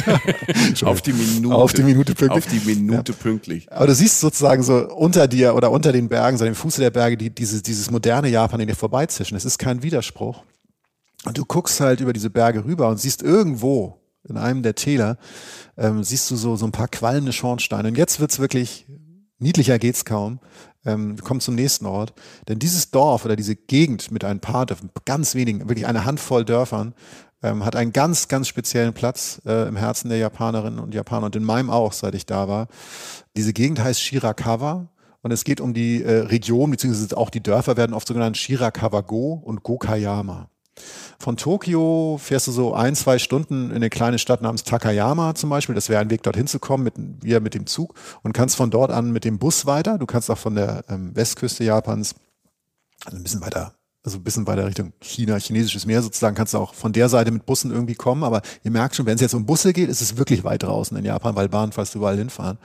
Auf die Minute. Auf die Minute pünktlich. Auf die Minute ja. pünktlich. Aber du siehst sozusagen so unter dir oder unter den Bergen, so an dem Fuße der Berge, die, dieses, dieses moderne Japan, in dir vorbeizischen. Es ist kein Widerspruch. Und du guckst halt über diese Berge rüber und siehst irgendwo in einem der Täler, ähm, siehst du so, so ein paar qualmende Schornsteine. Und jetzt wird's wirklich, niedlicher geht's kaum. Ähm, wir kommen zum nächsten Ort. Denn dieses Dorf oder diese Gegend mit ein paar Dörfern, ganz wenigen, wirklich eine Handvoll Dörfern, Ähm, hat einen ganz, ganz speziellen Platz äh, im Herzen der Japanerinnen und Japaner und in meinem auch, seit ich da war. Diese Gegend heißt Shirakawa Und es geht um die äh, Region, beziehungsweise auch die Dörfer werden oft so genannt Shirakawa-go und Gokayama. Von Tokio fährst du so ein, zwei Stunden in eine kleine Stadt namens Takayama zum Beispiel. Das wäre ein Weg, dorthin zu kommen, mit, wieder mit dem Zug. Und kannst von dort an mit dem Bus weiter. Du kannst auch von der ähm, Westküste Japans, also ein bisschen weiter, also ein bisschen weiter Richtung China, chinesisches Meer sozusagen, kannst du auch von der Seite mit Bussen irgendwie kommen. Aber ihr merkt schon, wenn es jetzt um Busse geht, ist es wirklich weit draußen in Japan, weil Bahn fast überall hinfahren.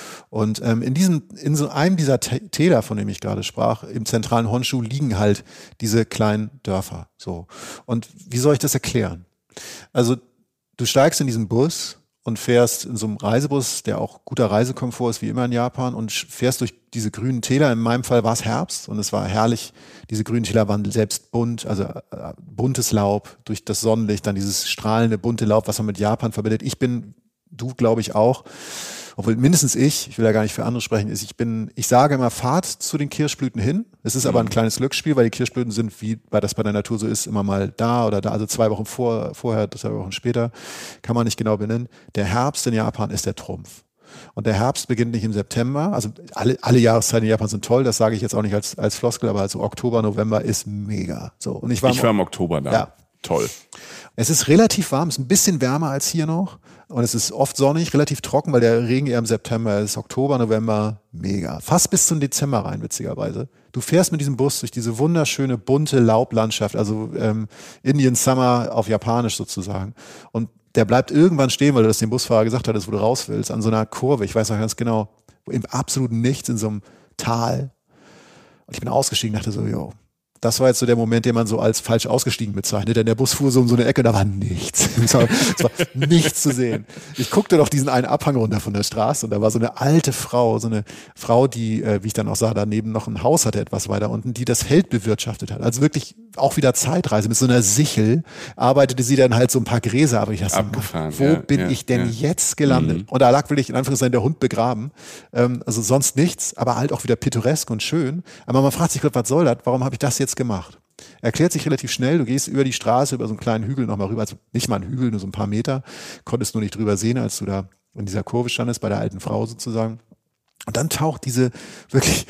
Und ähm, in diesem, in so einem dieser Täler, von dem ich gerade sprach, im zentralen Honshu liegen halt diese kleinen Dörfer. So. Und wie soll ich das erklären? Also du steigst in diesen Bus und fährst in so einem Reisebus, der auch guter Reisekomfort ist, wie immer in Japan, und fährst durch diese grünen Täler. In meinem Fall war es Herbst und es war herrlich. Diese grünen Täler waren selbst bunt, also äh, buntes Laub durch das Sonnenlicht, dann dieses strahlende bunte Laub, was man mit Japan verbindet. Ich bin, du glaube ich auch, obwohl mindestens ich, ich will ja gar nicht für andere sprechen, ist, ich bin, ich sage immer, fahrt zu den Kirschblüten hin. Es ist aber ein kleines Glücksspiel, weil die Kirschblüten sind, wie bei das bei der Natur so ist, immer mal da oder da, also zwei Wochen vor, vorher, zwei Wochen später, kann man nicht genau benennen. Der Herbst in Japan ist der Trumpf. Und der Herbst beginnt nicht im September, also alle, alle Jahreszeiten in Japan sind toll, das sage ich jetzt auch nicht als, als Floskel, aber also Oktober, November ist mega. So, und ich war, ich war im Oktober da. Ja. Toll. Es ist relativ warm, es ist ein bisschen wärmer als hier noch. Und es ist oft sonnig, relativ trocken, weil der Regen eher im September ist. Oktober, November, mega. Fast bis zum Dezember rein, witzigerweise. Du fährst mit diesem Bus durch diese wunderschöne, bunte Laublandschaft, also ähm, Indian Summer auf Japanisch sozusagen. Und der bleibt irgendwann stehen, weil du das dem Busfahrer gesagt hattest, wo du raus willst, an so einer Kurve, ich weiß noch ganz genau, im absoluten Nichts, in so einem Tal. Und ich bin ausgestiegen und dachte so, jo, das war jetzt so der Moment, den man so als falsch ausgestiegen bezeichnet, denn der Bus fuhr so um so eine Ecke, da war nichts. Es war, es war nichts zu sehen. Ich guckte doch diesen einen Abhang runter von der Straße und da war so eine alte Frau, so eine Frau, die, äh, wie ich dann auch sah, daneben noch ein Haus hatte, etwas weiter unten, die das Feld bewirtschaftet hat. Also wirklich auch wieder Zeitreise. Mit so einer Sichel arbeitete sie dann halt so ein paar Gräser, aber ich dachte, Abgefahren, wo ja, bin ja, ich denn ja. jetzt gelandet? Mhm. Und da lag wirklich in Anführungszeichen der Hund begraben. Ähm, also sonst nichts, aber halt auch wieder pittoresk und schön. Aber man fragt sich, was soll das? Warum habe ich das jetzt gemacht? Erklärt sich relativ schnell, du gehst über die Straße, über so einen kleinen Hügel nochmal rüber, also nicht mal ein Hügel, nur so ein paar Meter, konntest nur nicht drüber sehen, als du da in dieser Kurve standest, bei der alten Frau sozusagen. Und dann taucht diese, wirklich,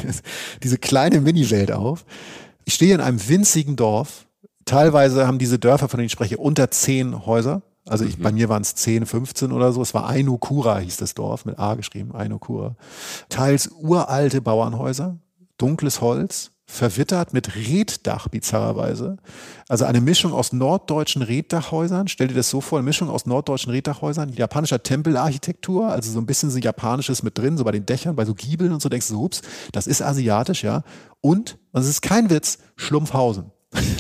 diese kleine Mini-Welt auf. Ich stehe in einem winzigen Dorf. Teilweise haben diese Dörfer, von denen ich spreche, unter zehn Häuser. Also ich, mhm. bei mir waren es zehn, fünfzehn oder so. Es war Ainokura, hieß das Dorf, mit A geschrieben, Ainokura. Teils uralte Bauernhäuser, dunkles Holz, verwittert mit Reetdach, bizarrerweise. Also eine Mischung aus norddeutschen Reetdachhäusern. Stell dir das so vor, eine Mischung aus norddeutschen Reetdachhäusern, japanischer Tempelarchitektur, also so ein bisschen so Japanisches mit drin, so bei den Dächern, bei so Giebeln und so, denkst du so, ups, das ist asiatisch, ja. Und, und es ist kein Witz, Schlumpfhausen.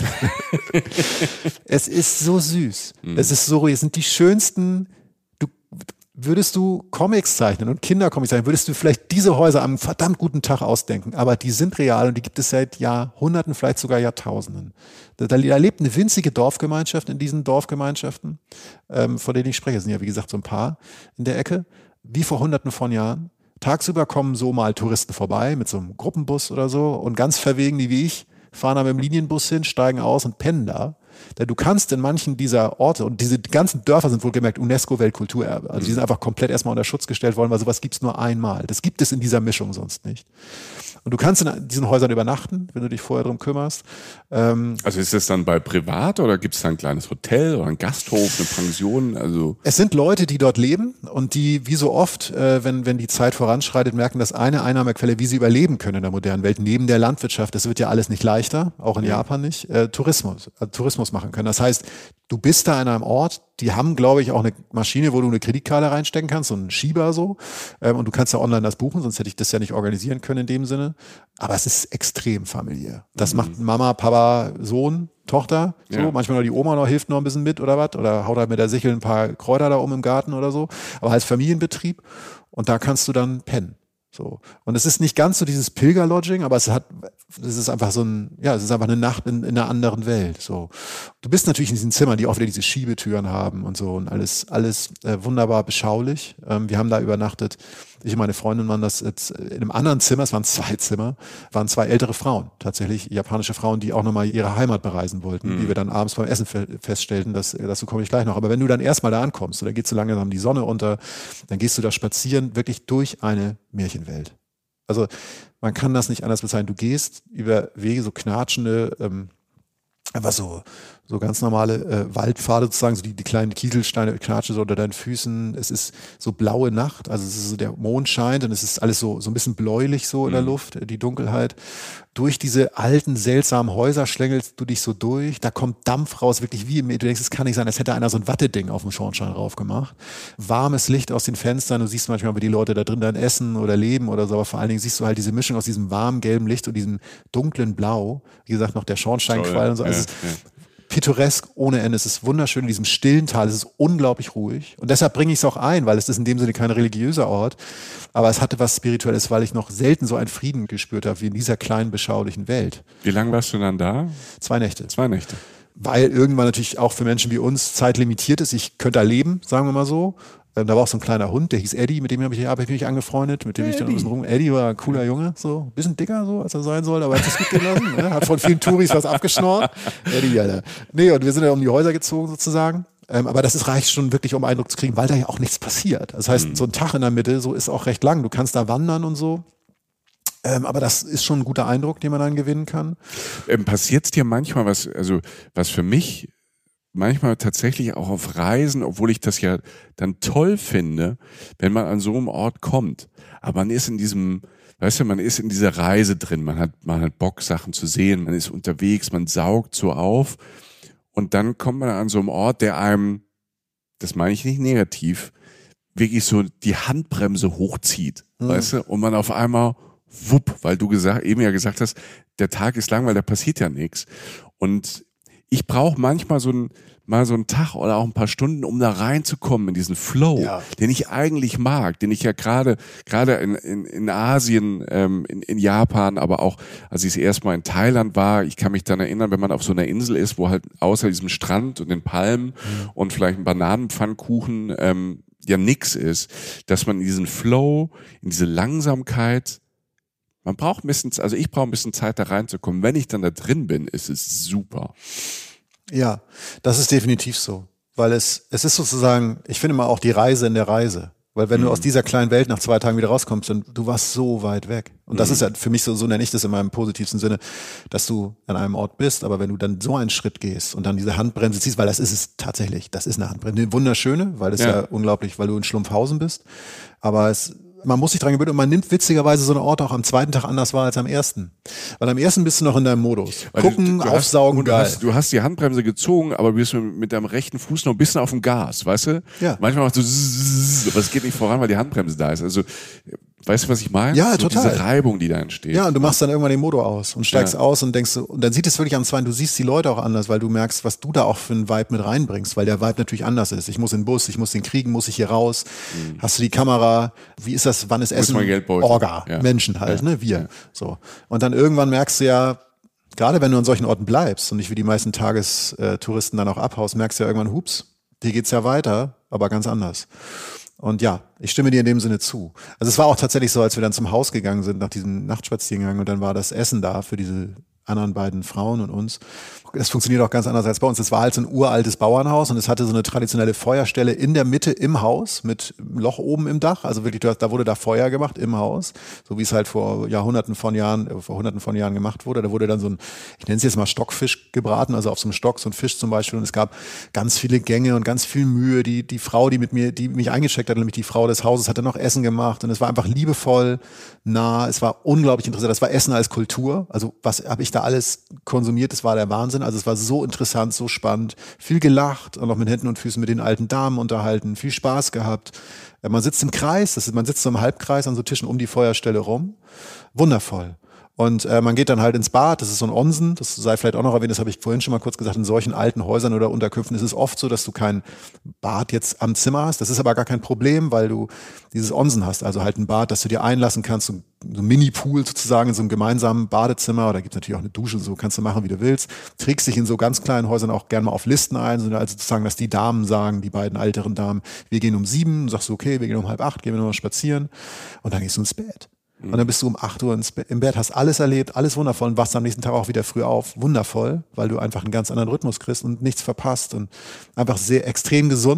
Es ist so süß. Mhm. Es ist so, es sind die schönsten. Würdest du Comics zeichnen und Kindercomics zeichnen, würdest du vielleicht diese Häuser am verdammt guten Tag ausdenken. Aber die sind real und die gibt es seit Jahrhunderten, vielleicht sogar Jahrtausenden. Da, da lebt eine winzige Dorfgemeinschaft in diesen Dorfgemeinschaften, ähm, von denen ich spreche. Es sind ja, wie gesagt, so ein paar in der Ecke, wie vor Hunderten von Jahren. Tagsüber kommen so mal Touristen vorbei mit so einem Gruppenbus oder so und ganz verwegen, die wie ich, fahren da mit dem Linienbus hin, steigen aus und pennen da. Denn du kannst in manchen dieser Orte, und diese ganzen Dörfer sind wohlgemerkt UNESCO-Weltkulturerbe, also die sind einfach komplett erstmal unter Schutz gestellt worden, weil sowas gibt's nur einmal. Das gibt es in dieser Mischung sonst nicht. Und du kannst in diesen Häusern übernachten, wenn du dich vorher drum kümmerst. Ähm, also ist das dann bei privat oder gibt es da ein kleines Hotel oder ein Gasthof, eine Pension? Also es sind Leute, die dort leben und die, wie so oft, äh, wenn, wenn die Zeit voranschreitet, merken, dass eine Einnahmequelle, wie sie überleben können in der modernen Welt, neben der Landwirtschaft, das wird ja alles nicht leichter, auch in ja. Japan nicht, äh, Tourismus, äh, Tourismus machen können. Das heißt, du bist da an einem Ort, die haben, glaube ich, auch eine Maschine, wo du eine Kreditkarte reinstecken kannst, so einen Schieber so. Ähm, und du kannst ja online das buchen, sonst hätte ich das ja nicht organisieren können in dem Sinne. Aber es ist extrem familiär. Das mhm. macht Mama, Papa, Sohn, Tochter. So. Ja. Manchmal noch die Oma noch hilft noch ein bisschen mit oder was. Oder haut halt mit der Sichel ein paar Kräuter da um im Garten oder so. Aber als Familienbetrieb. Und da kannst du dann pennen. So. Und es ist nicht ganz so dieses Pilgerlodging, aber es hat, es ist einfach so ein, ja, es ist einfach eine Nacht in, in einer anderen Welt. So. Du bist natürlich in diesen Zimmern, die auch wieder diese Schiebetüren haben und so und alles, alles äh, wunderbar beschaulich. Ähm, wir haben da übernachtet. Ich und meine Freundin waren das jetzt in einem anderen Zimmer, es waren zwei Zimmer, waren zwei ältere Frauen, tatsächlich japanische Frauen, die auch nochmal ihre Heimat bereisen wollten, mhm. wie wir dann abends beim Essen feststellten, dass, dazu komme ich gleich noch. Aber wenn du dann erstmal da ankommst, dann geht so langsam die Sonne unter, dann gehst du da spazieren, wirklich durch eine Märchenwelt. Also man kann das nicht anders bezeichnen. Du gehst über Wege, so knatschende, ähm, einfach so, so ganz normale äh, Waldpfade sozusagen, so die, die kleinen Kieselsteine knatschen so unter deinen Füßen. Es ist so blaue Nacht, also es ist so, der Mond scheint und es ist alles so, so ein bisschen bläulich so in der Luft, die Dunkelheit. Durch diese alten, seltsamen Häuser schlängelst du dich so durch, da kommt Dampf raus, wirklich wie im, du denkst, es kann nicht sein, als hätte einer so ein Watteding auf dem Schornstein drauf gemacht. Warmes Licht aus den Fenstern, du siehst manchmal, wie die Leute da drin dann essen oder leben oder so, aber vor allen Dingen siehst du halt diese Mischung aus diesem warmen, gelben Licht und diesem dunklen Blau, wie gesagt, noch der Schornsteinqualm und so, also ja, es ist ja. pittoresk ohne Ende. Es ist wunderschön in diesem stillen Tal. Es ist unglaublich ruhig. Und deshalb bringe ich es auch ein, weil es ist in dem Sinne kein religiöser Ort. Aber es hatte was Spirituelles, weil ich noch selten so einen Frieden gespürt habe wie in dieser kleinen, beschaulichen Welt. Wie lange warst du dann da? Zwei Nächte. Zwei Nächte. Weil irgendwann natürlich auch für Menschen wie uns Zeit limitiert ist. Ich könnte da leben, sagen wir mal so. Da war auch so ein kleiner Hund, der hieß Eddie, mit dem habe ich, hab ich mich angefreundet, mit dem Eddie. ich dann ein bisschen rum. Eddie war ein cooler Junge, so ein bisschen dicker, so als er sein soll, aber er hat es gut gelassen. Ne? Hat von vielen Touris was abgeschnorrt. Eddie, Alter. Nee, und wir sind ja um die Häuser gezogen sozusagen. Ähm, aber das ist, reicht schon wirklich, um Eindruck zu kriegen, weil da ja auch nichts passiert. Das heißt, mhm. so ein Tag in der Mitte, so ist auch recht lang. Du kannst da wandern und so. Ähm, aber das ist schon ein guter Eindruck, den man dann gewinnen kann. Ähm, Passiert es dir manchmal was, also was für mich manchmal tatsächlich auch auf Reisen, obwohl ich das ja dann toll finde, wenn man an so einem Ort kommt. Aber man ist in diesem, weißt du, man ist in dieser Reise drin, man hat, man hat Bock, Sachen zu sehen, man ist unterwegs, man saugt so auf und dann kommt man an so einem Ort, der einem, das meine ich nicht negativ, wirklich so die Handbremse hochzieht, mhm. weißt du, und man auf einmal, wupp, weil du gesagt, eben ja gesagt hast, der Tag ist lang, weil da passiert ja nichts. Und ich brauche manchmal so ein, mal so einen Tag oder auch ein paar Stunden, um da reinzukommen in diesen Flow, ja. den ich eigentlich mag, den ich ja gerade gerade in, in, in Asien, ähm, in, in Japan, aber auch, als ich das erste Mal in Thailand war, ich kann mich dann erinnern, wenn man auf so einer Insel ist, wo halt außer diesem Strand und den Palmen mhm. und vielleicht ein Bananenpfannkuchen ähm, ja nix ist, dass man in diesen Flow, in diese Langsamkeit, man braucht ein bisschen, also ich brauche ein bisschen Zeit da reinzukommen. Wenn ich dann da drin bin, ist es super. Ja, das ist definitiv so. Weil es, es ist sozusagen, ich finde mal auch die Reise in der Reise. Weil wenn mhm. du aus dieser kleinen Welt nach zwei Tagen wieder rauskommst, dann du warst so weit weg. Und das mhm. ist ja für mich so, so nenne ich das in meinem positivsten Sinne, dass du an einem Ort bist, aber wenn du dann so einen Schritt gehst und dann diese Handbremse ziehst, weil das ist es tatsächlich, das ist eine Handbremse, eine wunderschöne, weil das ja. ja unglaublich, weil du in Schlumpfhausen bist. Aber es man muss sich dran gewöhnen und man nimmt witzigerweise so einen Ort auch am zweiten Tag anders wahr als am ersten. Weil am ersten bist du noch in deinem Modus. Weil Gucken, du, du aufsaugen, hast, geil. Du hast, du hast die Handbremse gezogen, aber du bist mit deinem rechten Fuß noch ein bisschen auf dem Gas, weißt du? Ja. Manchmal machst du zzz, aber es geht nicht voran, weil die Handbremse da ist. Also, weißt du, was ich meine? Ja, so total. Diese Reibung, die da entsteht. Ja, und du machst dann irgendwann den Motor aus und steigst ja. aus und denkst so, und dann sieht es wirklich am zweiten, du siehst die Leute auch anders, weil du merkst, was du da auch für einen Vibe mit reinbringst, weil der Vibe natürlich anders ist. Ich muss in den Bus, ich muss den kriegen, muss ich hier raus. Mhm. Hast du die Kamera? Wie ist das? Wann ist Essen? Orga. Ja. Menschen halt, ja. ne? Wir. Ja. So. Und dann irgendwann merkst du ja, gerade wenn du an solchen Orten bleibst und nicht wie die meisten Tagestouristen dann auch abhaust, merkst du ja irgendwann, hups, hier geht's ja weiter, aber ganz anders. Und ja, ich stimme dir in dem Sinne zu. Also es war auch tatsächlich so, als wir dann zum Haus gegangen sind, nach diesem Nachtspaziergang und dann war das Essen da für diese anderen beiden Frauen und uns. Das funktioniert auch ganz anders als bei uns. Es war halt so ein uraltes Bauernhaus und es hatte so eine traditionelle Feuerstelle in der Mitte im Haus mit einem Loch oben im Dach. Also wirklich, da wurde da Feuer gemacht im Haus, so wie es halt vor Jahrhunderten von Jahren, vor Hunderten von Jahren gemacht wurde. Da wurde dann so ein, ich nenne es jetzt mal Stockfisch gebraten, also auf so einem Stock so ein Fisch zum Beispiel. Und es gab ganz viele Gänge und ganz viel Mühe. Die die Frau, die mit mir, die mich eingecheckt hat, nämlich die Frau des Hauses, hatte noch Essen gemacht und es war einfach liebevoll, nah. Es war unglaublich interessant. Das war Essen als Kultur. Also was habe ich da alles konsumiert? Das war der Wahnsinn. Also es war so interessant, so spannend, viel gelacht und auch mit Händen und Füßen mit den alten Damen unterhalten, viel Spaß gehabt. Man sitzt im Kreis, das ist, man sitzt so im Halbkreis an so Tischen um die Feuerstelle rum. Wundervoll. Und äh, man geht dann halt ins Bad, das ist so ein Onsen, das sei vielleicht auch noch erwähnt, das habe ich vorhin schon mal kurz gesagt, in solchen alten Häusern oder Unterkünften ist es oft so, dass du kein Bad jetzt am Zimmer hast. Das ist aber gar kein Problem, weil du dieses Onsen hast, also halt ein Bad, das du dir einlassen kannst, so, so ein Mini-Pool sozusagen in so einem gemeinsamen Badezimmer, oder gibt es natürlich auch eine Dusche, so kannst du machen, wie du willst. Trägst dich in so ganz kleinen Häusern auch gerne mal auf Listen ein, also sozusagen, dass die Damen sagen, die beiden älteren Damen, wir gehen um sieben, sagst du, okay, wir gehen um halb acht, gehen wir nochmal spazieren und dann gehst du ins Bett. Und dann bist du um acht Uhr ins Be- im Bett, hast alles erlebt, alles wundervoll und wachst am nächsten Tag auch wieder früh auf. Wundervoll, weil du einfach einen ganz anderen Rhythmus kriegst und nichts verpasst und einfach sehr extrem gesund.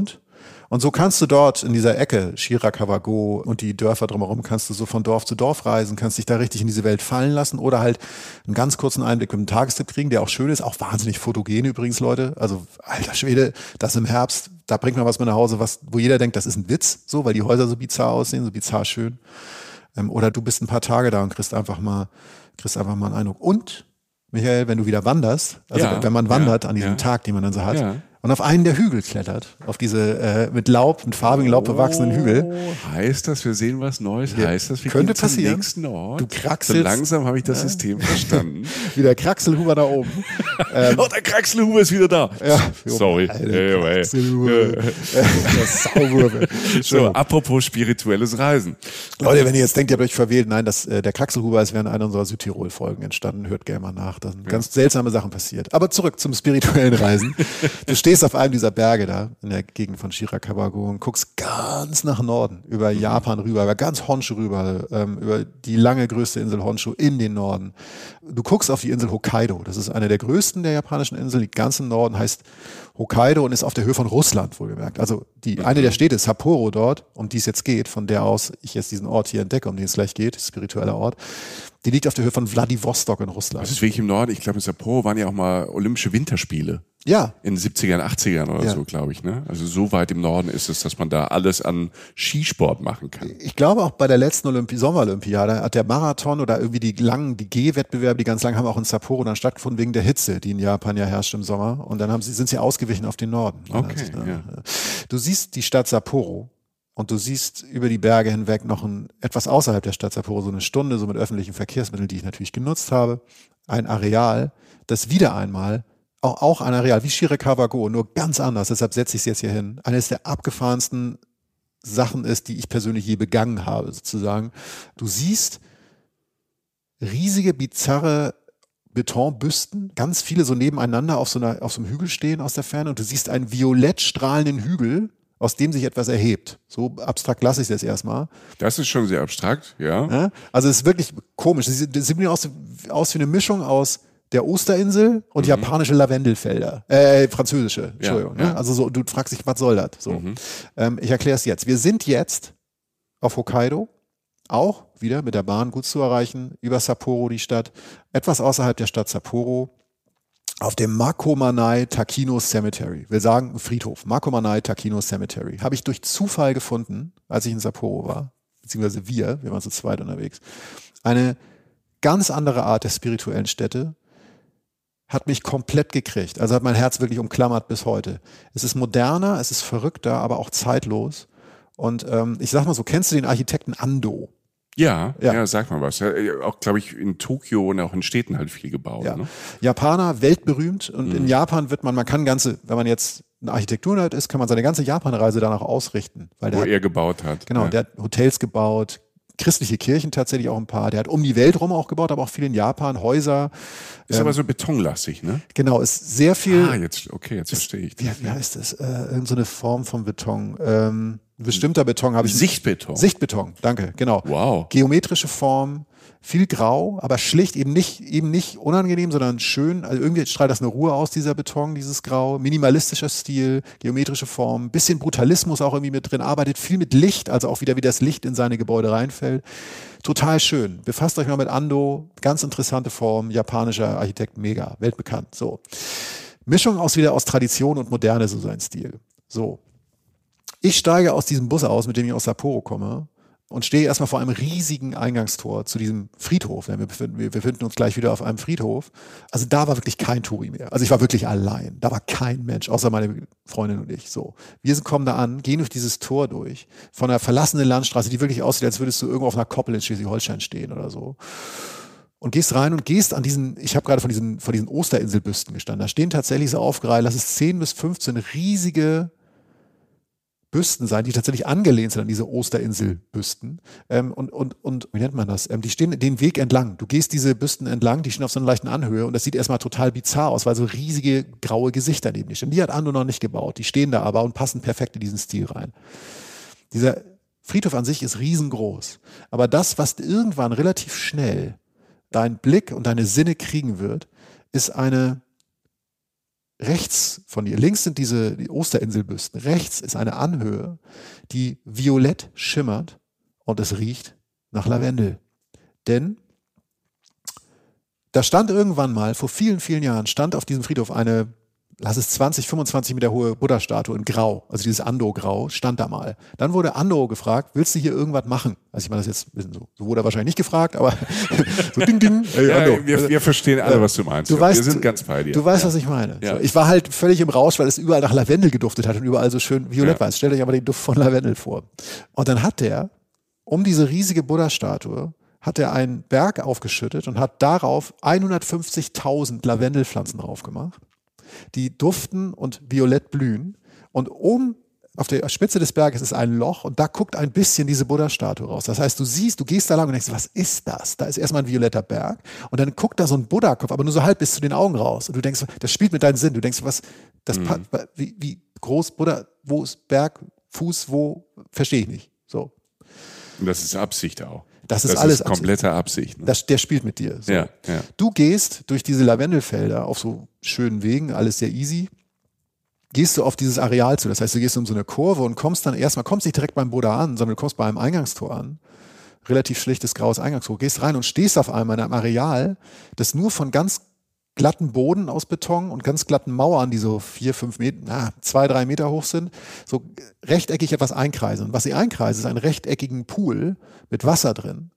Und so kannst du dort in dieser Ecke, Shirakawa-go und die Dörfer drumherum, kannst du so von Dorf zu Dorf reisen, kannst dich da richtig in diese Welt fallen lassen oder halt einen ganz kurzen Einblick mit einem Tagestipp kriegen, der auch schön ist, auch wahnsinnig fotogen übrigens, Leute. Also, alter Schwede, das im Herbst, da bringt man was mit nach Hause, was, wo jeder denkt, das ist ein Witz, so, weil die Häuser so bizarr aussehen, so bizarr schön. Ähm, oder du bist ein paar Tage da und kriegst einfach mal, kriegst einfach mal einen Eindruck. Und, Michael, wenn du wieder wanderst, also ja, wenn man wandert ja, an diesem ja. Tag, den man dann so hat, Ja. und auf einen der Hügel klettert, auf diese äh, mit Laub, mit farbigem Laub bewachsenen Hügel. Heißt das, wir sehen was Neues? Ja, Heißt das, wir könnte gehen zum passieren. nächsten Ort? Du kraxelst. So langsam habe ich das Ja. System verstanden. Wie der Kraxelhuber da oben. ähm, Oh, der Kraxelhuber ist wieder da. ja, Sorry. Alter, Anyway. Kraxelhuber. Das Sauwürfel. So, apropos spirituelles Reisen. Leute, wenn ihr jetzt denkt, ihr habt euch verwählt, nein, das, äh, der Kraxelhuber ist während einer unserer Südtirol-Folgen entstanden. Hört gerne mal nach. Da sind ja. ganz seltsame Sachen passiert. Aber zurück zum spirituellen Reisen. Du stehst auf einem dieser Berge da, in der Gegend von Shirakawa-go und guckst ganz nach Norden, über mhm. Japan rüber, über ganz Honshu rüber, ähm, über die lange größte Insel Honshu in den Norden. Du guckst auf die Insel Hokkaido. Das ist eine der größten der japanischen Inseln. Die ganz im Norden heißt Hokkaido und ist auf der Höhe von Russland, wohlgemerkt. Also die mhm. eine der Städte ist Sapporo dort, um die es jetzt geht, von der aus ich jetzt diesen Ort hier entdecke, um den es gleich geht, spiritueller Ort. Die liegt auf der Höhe von Wladiwostok in Russland. Das ist wirklich im Norden. Ich glaube, in Sapporo waren ja auch mal Olympische Winterspiele. Ja. In den siebzigern, achtzigern oder ja. so, glaube ich. Ne? Also so weit im Norden ist es, dass man da alles an Skisport machen kann. Ich glaube auch bei der letzten Olympi- Sommerolympiade hat der Marathon oder irgendwie die langen, die Gehwettbewerbe, die ganz lang haben auch in Sapporo dann stattgefunden wegen der Hitze, die in Japan ja herrscht im Sommer. Und dann haben sie, sind sie ausgewichen auf den Norden. Okay, also, ja. Du siehst die Stadt Sapporo. Und du siehst über die Berge hinweg noch ein, etwas außerhalb der Stadt Sapporo, so eine Stunde, so mit öffentlichen Verkehrsmitteln, die ich natürlich genutzt habe, ein Areal, das wieder einmal, auch, auch ein Areal wie Shirakawa-go, nur ganz anders, deshalb setze ich es jetzt hier hin, eines der abgefahrensten Sachen ist, die ich persönlich je begangen habe, sozusagen. Du siehst riesige, bizarre Betonbüsten, ganz viele so nebeneinander auf so, einer, auf so einem Hügel stehen aus der Ferne und du siehst einen violett strahlenden Hügel, aus dem sich etwas erhebt. So abstrakt lasse ich es jetzt erstmal. Das ist schon sehr abstrakt, ja. ja also es ist wirklich komisch. Es sieht, sieht aus, aus wie eine Mischung aus der Osterinsel und mhm. japanische Lavendelfelder. Äh, französische, Entschuldigung. Ja, ja. Also so, du fragst dich, was soll das? So. Mhm. Ähm, ich erkläre es jetzt. Wir sind jetzt auf Hokkaido, auch wieder mit der Bahn gut zu erreichen, über Sapporo, die Stadt, etwas außerhalb der Stadt Sapporo, auf dem Makomanai Takino Cemetery. Wir sagen Friedhof. Makomanai Takino Cemetery. Habe ich durch Zufall gefunden, als ich in Sapporo war. Beziehungsweise wir, wir waren zu zweit unterwegs. Eine ganz andere Art der spirituellen Stätte hat mich komplett gekriegt. Also hat mein Herz wirklich umklammert bis heute. Es ist moderner, es ist verrückter, aber auch zeitlos. Und ähm, ich sag mal so, kennst du den Architekten Ando? Ja, ja, ja, sag mal was. Ja, auch, glaube ich, in Tokio und auch in Städten halt viel gebaut. Ja. Ne? Japaner, weltberühmt. Und mhm. in Japan wird man, man kann ganze, wenn man jetzt ein Architekturnerd ist, kann man seine ganze Japanreise danach ausrichten. Weil der Wo hat, er gebaut hat. Genau, ja. der hat Hotels gebaut, christliche Kirchen tatsächlich auch ein paar. Der hat um die Welt rum auch gebaut, aber auch viel in Japan, Häuser. Ist ähm, aber so betonlastig, ne? Genau, ist sehr viel. Ah, jetzt, okay, jetzt verstehe ich. Wie, wie heißt das? Äh, irgend so eine Form von Beton. Ähm, bestimmter Beton habe ich. Sichtbeton. Sichtbeton, danke, genau. Wow. Geometrische Form, viel grau, aber schlicht, eben nicht, eben nicht unangenehm, sondern schön. Also irgendwie strahlt das eine Ruhe aus, dieser Beton, dieses Grau. Minimalistischer Stil, geometrische Form, bisschen Brutalismus auch irgendwie mit drin, arbeitet viel mit Licht, also auch wieder, wie das Licht in seine Gebäude reinfällt. Total schön. Befasst euch mal mit Ando, ganz interessante Form, japanischer Architekt, mega, weltbekannt. So. Mischung aus wieder aus Tradition und Moderne, so sein Stil. So. Ich steige aus diesem Bus aus, mit dem ich aus Sapporo komme, und stehe erstmal vor einem riesigen Eingangstor zu diesem Friedhof. Wir befinden, wir befinden uns gleich wieder auf einem Friedhof. Also da war wirklich kein Touri mehr. Also ich war wirklich allein. Da war kein Mensch, außer meine Freundin und ich. So, wir sind, kommen da an, gehen durch dieses Tor durch, von einer verlassenen Landstraße, die wirklich aussieht, als würdest du irgendwo auf einer Koppel in Schleswig-Holstein stehen oder so. Und gehst rein und gehst an diesen, ich habe gerade von diesen, von diesen Osterinselbüsten gestanden. Da stehen tatsächlich so aufgereiht, lass es zehn bis fünfzehn riesige Büsten sein, die tatsächlich angelehnt sind an diese Osterinselbüsten. Ähm, und, und, und, wie nennt man das? Ähm, die stehen den Weg entlang. Du gehst diese Büsten entlang, die stehen auf so einer leichten Anhöhe und das sieht erstmal total bizarr aus, weil so riesige graue Gesichter neben dir stehen. Die hat Ando noch nicht gebaut. Die stehen da aber und passen perfekt in diesen Stil rein. Dieser Friedhof an sich ist riesengroß. Aber das, was irgendwann relativ schnell dein Blick und deine Sinne kriegen wird, ist eine rechts von dir, links sind diese die Osterinselbüsten, rechts ist eine Anhöhe, die violett schimmert und es riecht nach Lavendel. Denn da stand irgendwann mal, vor vielen, vielen Jahren, stand auf diesem Friedhof eine, lass es zwanzig, fünfundzwanzig Meter hohe Buddha-Statue in Grau, also dieses Ando-Grau, stand da mal. Dann wurde Ando gefragt, willst du hier irgendwas machen? Also ich meine das jetzt ein bisschen so, so wurde er wahrscheinlich nicht gefragt, aber so ding, ding, hey, Ando. Ja, wir, wir verstehen alle, was du meinst. Du weißt, wir sind ganz bei dir. Du weißt, ja. was ich meine. Ja. So, ich war halt völlig im Rausch, weil es überall nach Lavendel geduftet hat und überall so schön violett ja. war. Stellt euch aber den Duft von Lavendel vor. Und dann hat der um diese riesige Buddha-Statue hat er einen Berg aufgeschüttet und hat darauf hundertfünfzigtausend Lavendelpflanzen drauf gemacht, die duften und violett blühen. Und oben auf der Spitze des Berges ist ein Loch und da guckt ein bisschen diese Buddha-Statue raus. Das heißt, du siehst, du gehst da lang und denkst, was ist das? Da ist erstmal ein violetter Berg und dann guckt da so ein Buddha-Kopf, aber nur so halb bis zu den Augen raus. Und du denkst, das spielt mit deinem Sinn. Du denkst, was, das, mhm. wie, wie groß Buddha, wo ist Berg, Fuß, wo, verstehe ich nicht. So. Und das ist Absicht auch. Das ist das alles ist komplette Absicht. Ne? Das, der spielt mit dir. So. Ja, ja. Du gehst durch diese Lavendelfelder auf so schönen Wegen, alles sehr easy. Gehst du auf dieses Areal zu. Das heißt, du gehst um so eine Kurve und kommst dann erstmal, kommst nicht direkt beim Buddha an, sondern du kommst bei einem Eingangstor an. Relativ schlichtes graues Eingangstor. Gehst rein und stehst auf einmal in einem Areal, das nur von ganz glatten Boden aus Beton und ganz glatten Mauern, die so vier, fünf Meter, na, zwei, drei Meter hoch sind, so rechteckig etwas einkreisen. Und was sie einkreisen, ist einen rechteckigen Pool mit Wasser drin.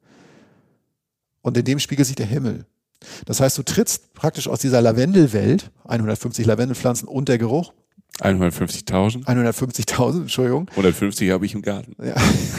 Und in dem spiegelt sich der Himmel. Das heißt, du trittst praktisch aus dieser Lavendelwelt, hundertfünfzig Lavendelpflanzen und der Geruch. hundertfünfzigtausend? hundertfünfzigtausend, Entschuldigung. hundertfünfzig habe ich im Garten. Ja.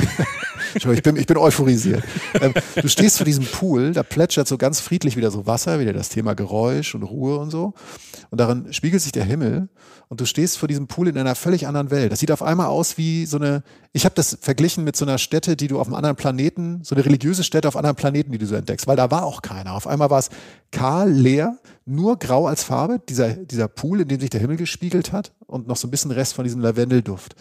Ich bin, ich bin euphorisiert. Ähm, du stehst vor diesem Pool, da plätschert so ganz friedlich wieder so Wasser, wieder das Thema Geräusch und Ruhe und so. Und darin spiegelt sich der Himmel und du stehst vor diesem Pool in einer völlig anderen Welt. Das sieht auf einmal aus wie so eine, ich habe das verglichen mit so einer Stätte, die du auf einem anderen Planeten, so eine religiöse Stätte auf anderen Planeten, die du so entdeckst, weil da war auch keiner. Auf einmal war es kahl, leer, nur grau als Farbe, dieser, dieser Pool, in dem sich der Himmel gespiegelt hat und noch so ein bisschen Rest von diesem Lavendelduft.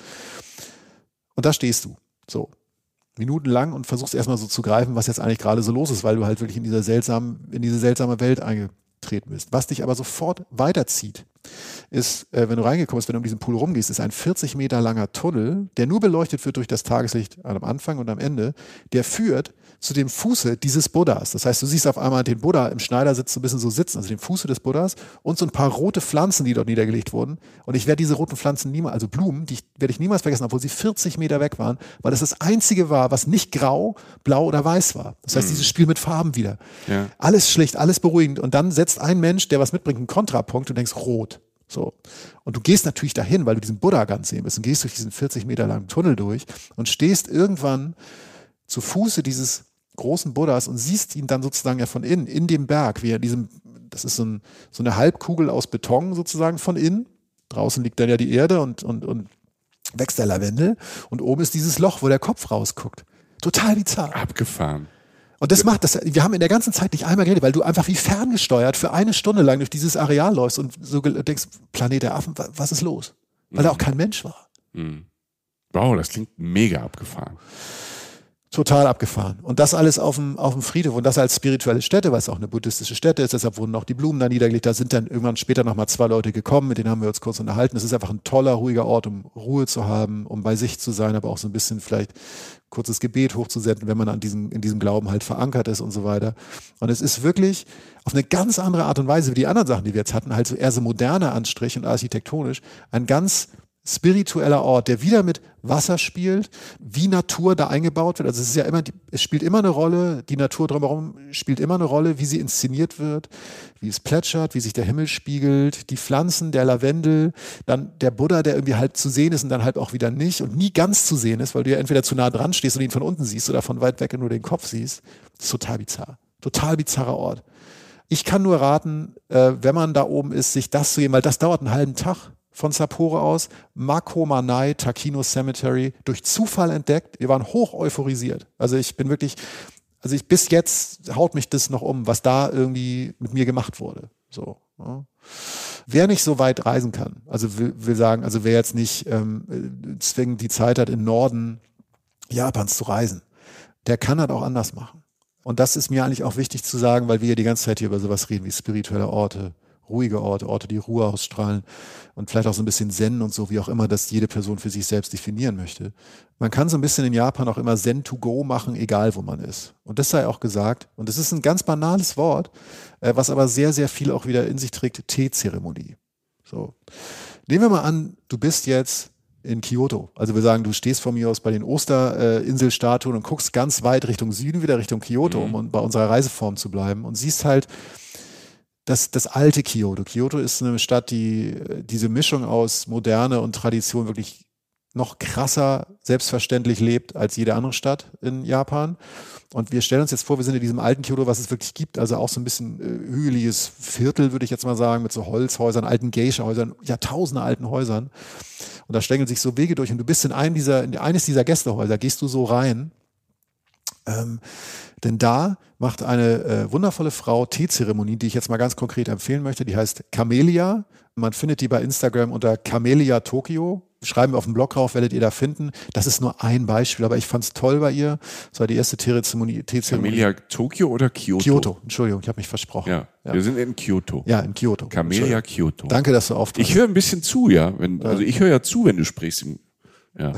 Und da stehst du, so. Minutenlang und versuchst erstmal so zu greifen, was jetzt eigentlich gerade so los ist, weil du halt wirklich in dieser seltsamen, in diese seltsame Welt eingetreten bist. Was dich aber sofort weiterzieht, ist, äh, wenn du reingekommen bist, wenn du um diesen Pool rumgehst, ist ein vierzig Meter langer Tunnel, der nur beleuchtet wird durch das Tageslicht am Anfang und am Ende, der führt zu dem Fuße dieses Buddhas. Das heißt, du siehst auf einmal den Buddha im Schneidersitz so ein bisschen so sitzen, also den Fuße des Buddhas und so ein paar rote Pflanzen, die dort niedergelegt wurden. Und ich werde diese roten Pflanzen niemals, also Blumen, die ich, werde ich niemals vergessen, obwohl sie vierzig Meter weg waren, weil das das einzige war, was nicht grau, blau oder weiß war. Das heißt, mhm. dieses Spiel mit Farben wieder. Ja. Alles schlicht, alles beruhigend. Und dann setzt ein Mensch, der was mitbringt, einen Kontrapunkt und denkst, rot. So. Und du gehst natürlich dahin, weil du diesen Buddha ganz sehen willst und gehst durch diesen vierzig Meter langen Tunnel durch und stehst irgendwann zu Fuße dieses großen Buddhas und siehst ihn dann sozusagen ja von innen, in dem Berg, wie er in diesem, das ist so, ein, so eine Halbkugel aus Beton sozusagen von innen. Draußen liegt dann ja die Erde und, und, und wächst der Lavendel und oben ist dieses Loch, wo der Kopf rausguckt. Total bizarr. Abgefahren. Und das macht das, wir haben in der ganzen Zeit nicht einmal geredet, weil du einfach wie ferngesteuert für eine Stunde lang durch dieses Areal läufst und so denkst, Planet der Affen, was ist los? Weil mhm. da auch kein Mensch war. Mhm. Wow, das klingt mega abgefahren. Total abgefahren. Und das alles auf dem, auf dem Friedhof und das als spirituelle Stätte, weil es auch eine buddhistische Stätte ist, deshalb wurden auch die Blumen da niedergelegt. Da sind dann irgendwann später nochmal zwei Leute gekommen, mit denen haben wir uns kurz unterhalten. Es ist einfach ein toller, ruhiger Ort, um Ruhe zu haben, um bei sich zu sein, aber auch so ein bisschen vielleicht kurzes Gebet hochzusenden, wenn man an diesem, in diesem Glauben halt verankert ist und so weiter. Und es ist wirklich auf eine ganz andere Art und Weise wie die anderen Sachen, die wir jetzt hatten, halt so eher so moderner Anstrich und architektonisch, ein ganz spiritueller Ort, der wieder mit Wasser spielt, wie Natur da eingebaut wird. Also es ist ja immer, die, es spielt immer eine Rolle, die Natur drumherum spielt immer eine Rolle, wie sie inszeniert wird, wie es plätschert, wie sich der Himmel spiegelt, die Pflanzen, der Lavendel, dann der Buddha, der irgendwie halb zu sehen ist und dann halb auch wieder nicht und nie ganz zu sehen ist, weil du ja entweder zu nah dran stehst und ihn von unten siehst oder von weit weg und nur den Kopf siehst. Das ist total bizarr. Total bizarrer Ort. Ich kann nur raten, äh, wenn man da oben ist, sich das zu geben, weil das dauert einen halben Tag. Von Sapporo aus, Makomanai, Takino Cemetery, durch Zufall entdeckt. Wir waren hoch euphorisiert. Also ich bin wirklich, also ich bis jetzt haut mich das noch um, was da irgendwie mit mir gemacht wurde. So. Ja. Wer nicht so weit reisen kann, also will, will sagen, also wer jetzt nicht ähm, zwingend die Zeit hat, im Norden Japans zu reisen, der kann das auch anders machen. Und das ist mir eigentlich auch wichtig zu sagen, weil wir ja die ganze Zeit hier über sowas reden wie spirituelle Orte, ruhige Orte, Orte, die Ruhe ausstrahlen und vielleicht auch so ein bisschen Zen und so, wie auch immer das jede Person für sich selbst definieren möchte. Man kann so ein bisschen in Japan auch immer Zen to go machen, egal wo man ist. Und das sei auch gesagt, und das ist ein ganz banales Wort, äh, was aber sehr, sehr viel auch wieder in sich trägt, Teezeremonie. So. Nehmen wir mal an, du bist jetzt in Kyoto. Also wir sagen, du stehst von mir aus bei den Osterinselstatuen und guckst ganz weit Richtung Süden, wieder Richtung Kyoto, mhm. um bei unserer Reiseform zu bleiben und siehst halt das, das alte Kyoto. Kyoto ist eine Stadt, die diese Mischung aus Moderne und Tradition wirklich noch krasser selbstverständlich lebt als jede andere Stadt in Japan. Und wir stellen uns jetzt vor, wir sind in diesem alten Kyoto, was es wirklich gibt, also auch so ein bisschen äh, hügeliges Viertel, würde ich jetzt mal sagen, mit so Holzhäusern, alten Geisha-Häusern, Jahrtausende alten Häusern. Und da stängeln sich so Wege durch und du bist in einem dieser, in eines dieser Gästehäuser, gehst du so rein. Ähm, denn da macht eine äh, wundervolle Frau Teezeremonie, die ich jetzt mal ganz konkret empfehlen möchte. Die heißt Camellia. Man findet die bei Instagram unter Camellia Tokyo. Schreiben wir auf dem Blog rauf, werdet ihr da finden. Das ist nur ein Beispiel, aber ich fand es toll bei ihr. Das war die erste Teezeremonie. Camellia Tokyo oder Kyoto? Kyoto, Entschuldigung, ich habe mich versprochen. Ja, ja, wir sind in Kyoto. Ja, in Kyoto. Camellia Kyoto. Danke, dass du aufpasst. Ich höre ein bisschen zu, ja. Wenn, also ich höre ja zu, wenn du sprichst. Ja.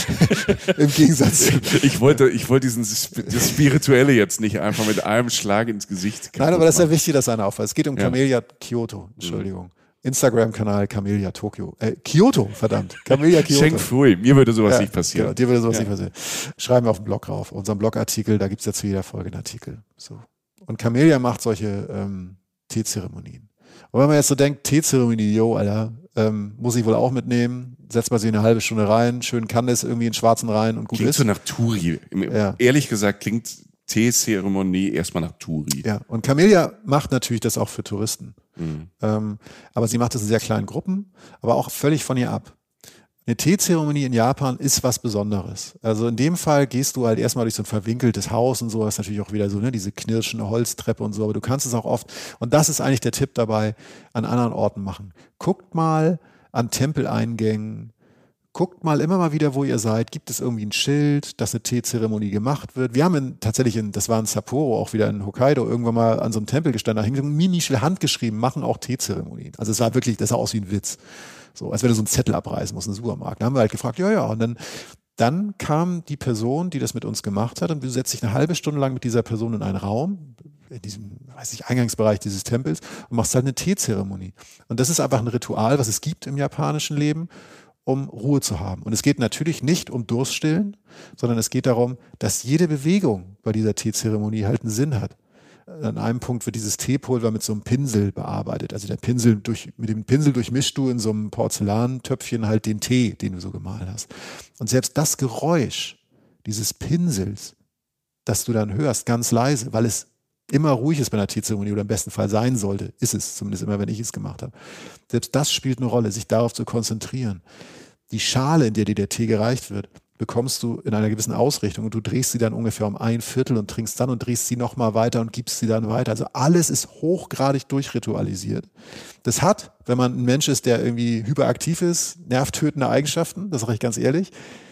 Im Gegensatz. Ich wollte, ich wollte diesen, das Spirituelle jetzt nicht einfach mit einem Schlag ins Gesicht Nein, aber das ist ja wichtig, dass einer aufpasst. Es geht um ja. Camellia Kyoto, Entschuldigung. Mhm. Instagram-Kanal Camellia Tokyo. Äh, Kyoto, verdammt. Camellia Kyoto. Schenk Fui, mir würde sowas ja, nicht passieren. Genau, dir würde sowas ja. nicht passieren. Schreiben wir auf den Blog rauf. Unseren Blogartikel, da gibt's ja zu jeder Folge einen Artikel. So. Und Camellia macht solche ähm, Teezeremonien. Und wenn man jetzt so denkt, Teezeremonie, yo, Alter, ähm, muss ich wohl auch mitnehmen, setzt man sich eine halbe Stunde rein, schön kann das irgendwie in schwarzen rein und gut klingt ist. Klingt so nach Touri. Ja. Ehrlich gesagt klingt Teezeremonie erstmal nach Touri. Ja, und Camellia macht natürlich das auch für Touristen. Mhm. Ähm, aber sie macht das in sehr kleinen Gruppen, aber auch völlig von ihr ab. Eine Teezeremonie in Japan ist was Besonderes. Also in dem Fall gehst du halt erstmal durch so ein verwinkeltes Haus und so, das ist natürlich auch wieder so, ne, diese knirschende Holztreppe und so, aber du kannst es auch oft, und das ist eigentlich der Tipp dabei, an anderen Orten machen. Guckt mal an Tempeleingängen, guckt mal immer mal wieder, wo ihr seid, gibt es irgendwie ein Schild, dass eine Teezeremonie gemacht wird. Wir haben in, tatsächlich, in, das war in Sapporo, auch wieder in Hokkaido, irgendwann mal an so einem Tempel gestanden, da hing so ein Mini-Schild handgeschrieben, machen auch Teezeremonien. Also es sah wirklich, das sah aus wie ein Witz. So, als wenn du so einen Zettel abreißen musst, in den Supermarkt. Da haben wir halt gefragt, ja, ja. Und dann, dann kam die Person, die das mit uns gemacht hat, und du setzt dich eine halbe Stunde lang mit dieser Person in einen Raum, in diesem, weiß ich, Eingangsbereich dieses Tempels, und machst halt eine Teezeremonie. Und das ist einfach ein Ritual, was es gibt im japanischen Leben, um Ruhe zu haben. Und es geht natürlich nicht um Durststillen, sondern es geht darum, dass jede Bewegung bei dieser Teezeremonie halt einen Sinn hat. An einem Punkt wird dieses Teepulver mit so einem Pinsel bearbeitet. Also der Pinsel durch, mit dem Pinsel durchmischst du in so einem Porzellantöpfchen halt den Tee, den du so gemahlen hast. Und selbst das Geräusch dieses Pinsels, das du dann hörst, ganz leise, weil es immer ruhig ist bei einer Teezeremonie oder im besten Fall sein sollte, ist es zumindest immer, wenn ich es gemacht habe. Selbst das spielt eine Rolle, sich darauf zu konzentrieren. Die Schale, in der dir der Tee gereicht wird, bekommst du in einer gewissen Ausrichtung und du drehst sie dann ungefähr um ein Viertel und trinkst dann und drehst sie nochmal weiter und gibst sie dann weiter. Also alles ist hochgradig durchritualisiert. Das hat, wenn man ein Mensch ist, der irgendwie hyperaktiv ist, nervtötende Eigenschaften, das sage ich ganz ehrlich.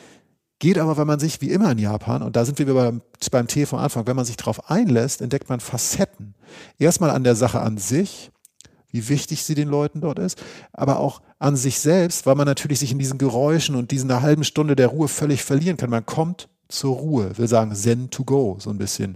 Geht aber, wenn man sich, wie immer in Japan, und da sind wir beim, beim Tee vom Anfang, wenn man sich darauf einlässt, entdeckt man Facetten. Erstmal an der Sache an sich, wie wichtig sie den Leuten dort ist, aber auch an sich selbst, weil man natürlich sich in diesen Geräuschen und diesen einer halben Stunde der Ruhe völlig verlieren kann. Man kommt zur Ruhe, will sagen Zen to go, so ein bisschen.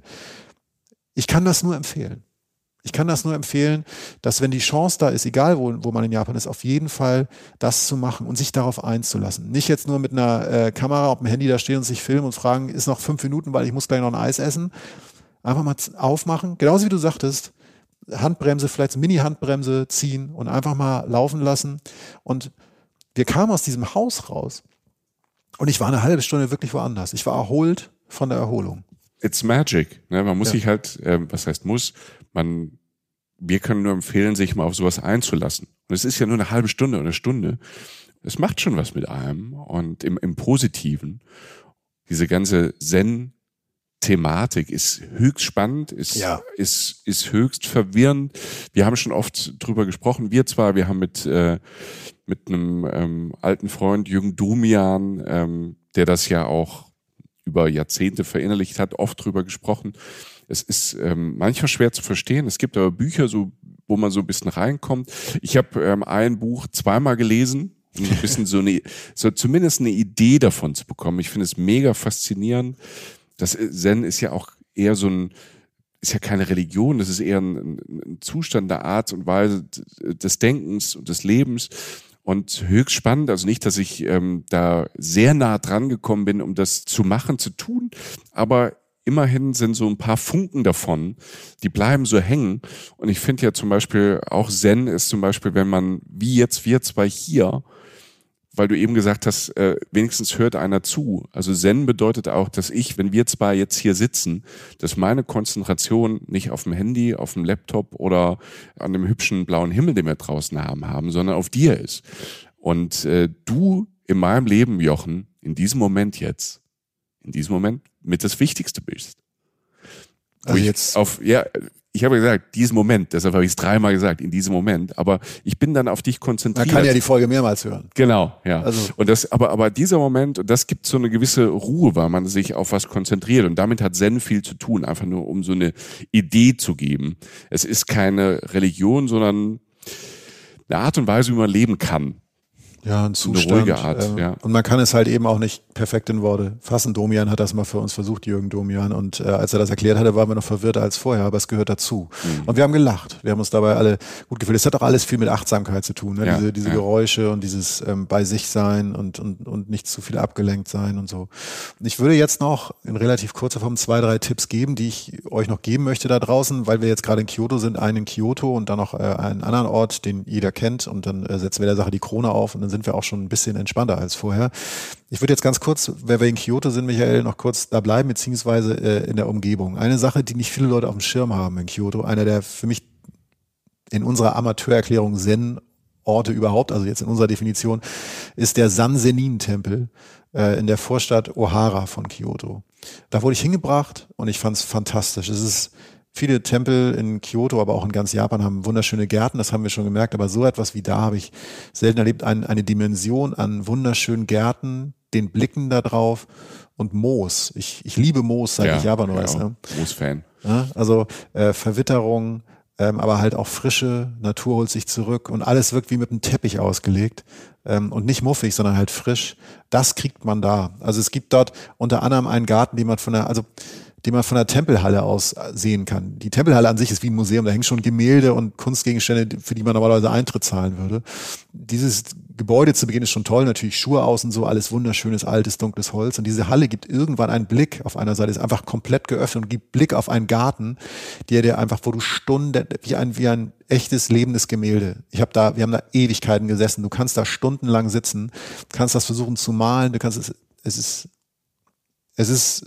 Ich kann das nur empfehlen. Ich kann das nur empfehlen, dass wenn die Chance da ist, egal wo, wo man in Japan ist, auf jeden Fall das zu machen und sich darauf einzulassen. Nicht jetzt nur mit einer äh, Kamera auf dem Handy da stehen und sich filmen und fragen, ist noch fünf Minuten, weil ich muss gleich noch ein Eis essen. Einfach mal aufmachen, genauso wie du sagtest, Handbremse, vielleicht eine Mini-Handbremse ziehen und einfach mal laufen lassen. Und wir kamen aus diesem Haus raus und ich war eine halbe Stunde wirklich woanders. Ich war erholt von der Erholung. It's magic. Ne? Man muss ja. sich halt, äh, was heißt muss, man, wir können nur empfehlen, sich mal auf sowas einzulassen. Und es ist ja nur eine halbe Stunde oder eine Stunde. Es macht schon was mit einem und im, im Positiven. Diese ganze Zen Thematik ist höchst spannend, ist, ja. ist, ist höchst verwirrend. Wir haben schon oft drüber gesprochen. Wir zwar, wir haben mit, äh, mit einem ähm, alten Freund, Jürgen Domian, ähm, der das ja auch über Jahrzehnte verinnerlicht hat, oft drüber gesprochen. Es ist ähm, manchmal schwer zu verstehen. Es gibt aber Bücher, so wo man so ein bisschen reinkommt. Ich habe ähm, ein Buch zweimal gelesen, um so ein bisschen so eine, so zumindest eine Idee davon zu bekommen. Ich finde es mega faszinierend. Das Zen ist ja auch eher so ein, ist ja keine Religion, das ist eher ein, ein Zustand der Art und Weise des Denkens und des Lebens. Und höchst spannend, also nicht, dass ich ähm, da sehr nah dran gekommen bin, um das zu machen, zu tun, aber immerhin sind so ein paar Funken davon, die bleiben so hängen. Und ich finde ja zum Beispiel auch Zen ist zum Beispiel, wenn man, wie jetzt wir zwei hier, weil du eben gesagt hast, äh, wenigstens hört einer zu. Also Zen bedeutet auch, dass ich, wenn wir zwei jetzt hier sitzen, dass meine Konzentration nicht auf dem Handy, auf dem Laptop oder an dem hübschen blauen Himmel, den wir draußen haben, haben, sondern auf dir ist. Und äh, du in meinem Leben, Jochen, in diesem Moment jetzt, in diesem Moment mit das Wichtigste bist. Wo Also ich jetzt auf, ja, ich habe gesagt, diesen Moment, deshalb habe ich es dreimal gesagt, in diesem Moment, aber ich bin dann auf dich konzentriert. Man kann ja die Folge mehrmals hören. Genau, ja. Also und das, aber, aber dieser Moment, und das gibt so eine gewisse Ruhe, weil man sich auf was konzentriert. Und damit hat Zen viel zu tun, einfach nur um so eine Idee zu geben. Es ist keine Religion, sondern eine Art und Weise, wie man leben kann. Ja, ein Zustand. Eine ruhige Art, ähm, ja. Und man kann es halt eben auch nicht perfekt in Worte fassen. Domian hat das mal für uns versucht, Jürgen Domian. Und äh, als er das erklärt hatte, waren wir noch verwirrter als vorher, aber es gehört dazu. Mhm. Und wir haben gelacht. Wir haben uns dabei alle gut gefühlt. Es hat auch alles viel mit Achtsamkeit zu tun. Ne? Ja, diese diese ja. Geräusche und dieses ähm, bei sich sein und, und, und nicht zu viel abgelenkt sein und so. Und ich würde jetzt noch in relativ kurzer Form zwei, drei Tipps geben, die ich euch noch geben möchte da draußen, weil wir jetzt gerade in Kyoto sind, einen in Kyoto und dann noch äh, einen anderen Ort, den jeder kennt. Und dann äh, setzen wir der Sache die Krone auf und dann sind wir auch schon ein bisschen entspannter als vorher. Ich würde jetzt ganz kurz, wenn wir in Kyoto sind, Michael, noch kurz da bleiben, beziehungsweise äh, in der Umgebung. Eine Sache, die nicht viele Leute auf dem Schirm haben in Kyoto, einer der für mich in unserer Amateurerklärung Zen-Orte überhaupt, also jetzt in unserer Definition, ist der Sansenin-Tempel äh, in der Vorstadt Ohara von Kyoto. Da wurde ich hingebracht und ich fand es fantastisch. Es ist Viele Tempel in Kyoto, aber auch in ganz Japan haben wunderschöne Gärten, das haben wir schon gemerkt, aber so etwas wie da habe ich selten erlebt. Ein, eine Dimension an wunderschönen Gärten, den Blicken da drauf und Moos. Ich, ich liebe Moos, seit Ja, ich Japan ja, weiß. Ne? Moos-Fan. Ja, also äh, Verwitterung, ähm, aber halt auch frische Natur holt sich zurück und alles wirkt wie mit einem Teppich ausgelegt ähm, und nicht muffig, sondern halt frisch. Das kriegt man da. Also es gibt dort unter anderem einen Garten, den man von der, also den man von der Tempelhalle aus sehen kann. Die Tempelhalle an sich ist wie ein Museum, da hängen schon Gemälde und Kunstgegenstände, für die man normalerweise Eintritt zahlen würde. Dieses Gebäude zu Beginn ist schon toll, natürlich Schuhe außen so, alles wunderschönes, altes, dunkles Holz. Und diese Halle gibt irgendwann einen Blick auf einer Seite, ist einfach komplett geöffnet und gibt Blick auf einen Garten, der dir einfach, wo du Stunden, wie ein, wie ein echtes, lebendes Gemälde. Ich habe da, wir haben da Ewigkeiten gesessen. Du kannst da stundenlang sitzen, kannst das versuchen zu malen, du kannst es, es ist, es ist,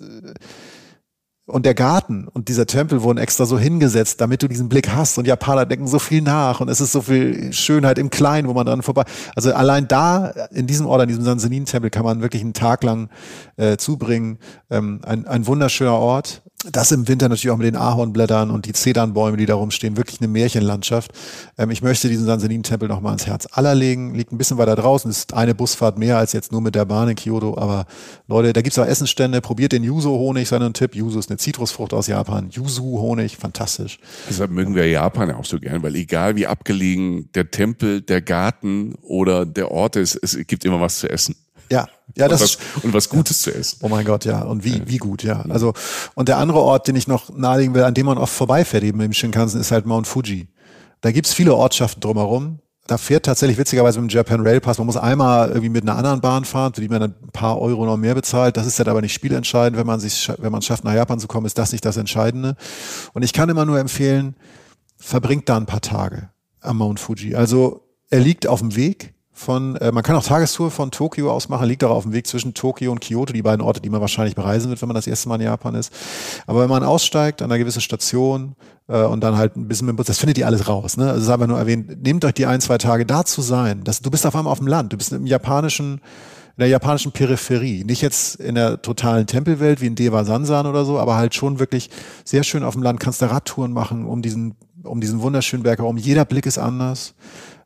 und der Garten und dieser Tempel wurden extra so hingesetzt, damit du diesen Blick hast. Und Japaner denken so viel nach und es ist so viel Schönheit im Kleinen, wo man dran vorbei. Also allein da, in diesem Ort, in diesem Sansenin-Tempel kann man wirklich einen Tag lang äh, zubringen. Ähm, ein, ein wunderschöner Ort. Das im Winter natürlich auch mit den Ahornblättern und die Zedernbäume, die da rumstehen. Wirklich eine Märchenlandschaft. Ähm, ich möchte diesen Sansenin-Tempel noch mal ans Herz aller legen. Liegt ein bisschen weiter draußen. Ist eine Busfahrt mehr als jetzt nur mit der Bahn in Kyoto. Aber Leute, da gibt's auch Essensstände. Probiert den Yuzu-Honig, sei ein Tipp. Yuzu ist eine Zitrusfrucht aus Japan. Yuzu-Honig, fantastisch. Deshalb mögen wir Japan auch so gern, weil egal wie abgelegen der Tempel, der Garten oder der Ort ist, es gibt immer was zu essen. Ja, ja, das und was, und was Gutes ja. zu essen. Oh mein Gott, ja. Und wie, wie gut, ja. Also, und der andere Ort, den ich noch nahelegen will, an dem man oft vorbeifährt, eben im Shinkansen, ist halt Mount Fuji. Da gibt's viele Ortschaften drumherum. Da fährt tatsächlich witzigerweise mit dem Japan Rail Pass. Man muss einmal irgendwie mit einer anderen Bahn fahren, für die man dann ein paar Euro noch mehr bezahlt. Das ist dann aber nicht spielentscheidend. Wenn man sich, wenn man es schafft, nach Japan zu kommen, ist das nicht das Entscheidende. Und ich kann immer nur empfehlen, verbringt da ein paar Tage am Mount Fuji. Also, er liegt auf dem Weg von, äh, man kann auch Tagestour von Tokio aus machen, liegt auch auf dem Weg zwischen Tokio und Kyoto, die beiden Orte, die man wahrscheinlich bereisen wird, wenn man das erste Mal in Japan ist. Aber wenn man aussteigt an einer gewissen Station äh, und dann halt ein bisschen mit dem Bus, das findet ihr alles raus. Ne? Also es ist einfach nur erwähnt, nehmt euch die ein, zwei Tage da zu sein. Das, du bist auf einmal auf dem Land, du bist im japanischen, in der japanischen Peripherie. Nicht jetzt in der totalen Tempelwelt wie in Deva Sansan oder so, aber halt schon wirklich sehr schön auf dem Land. Kannst da Radtouren machen um diesen, um diesen wunderschönen Berg herum. Jeder Blick ist anders.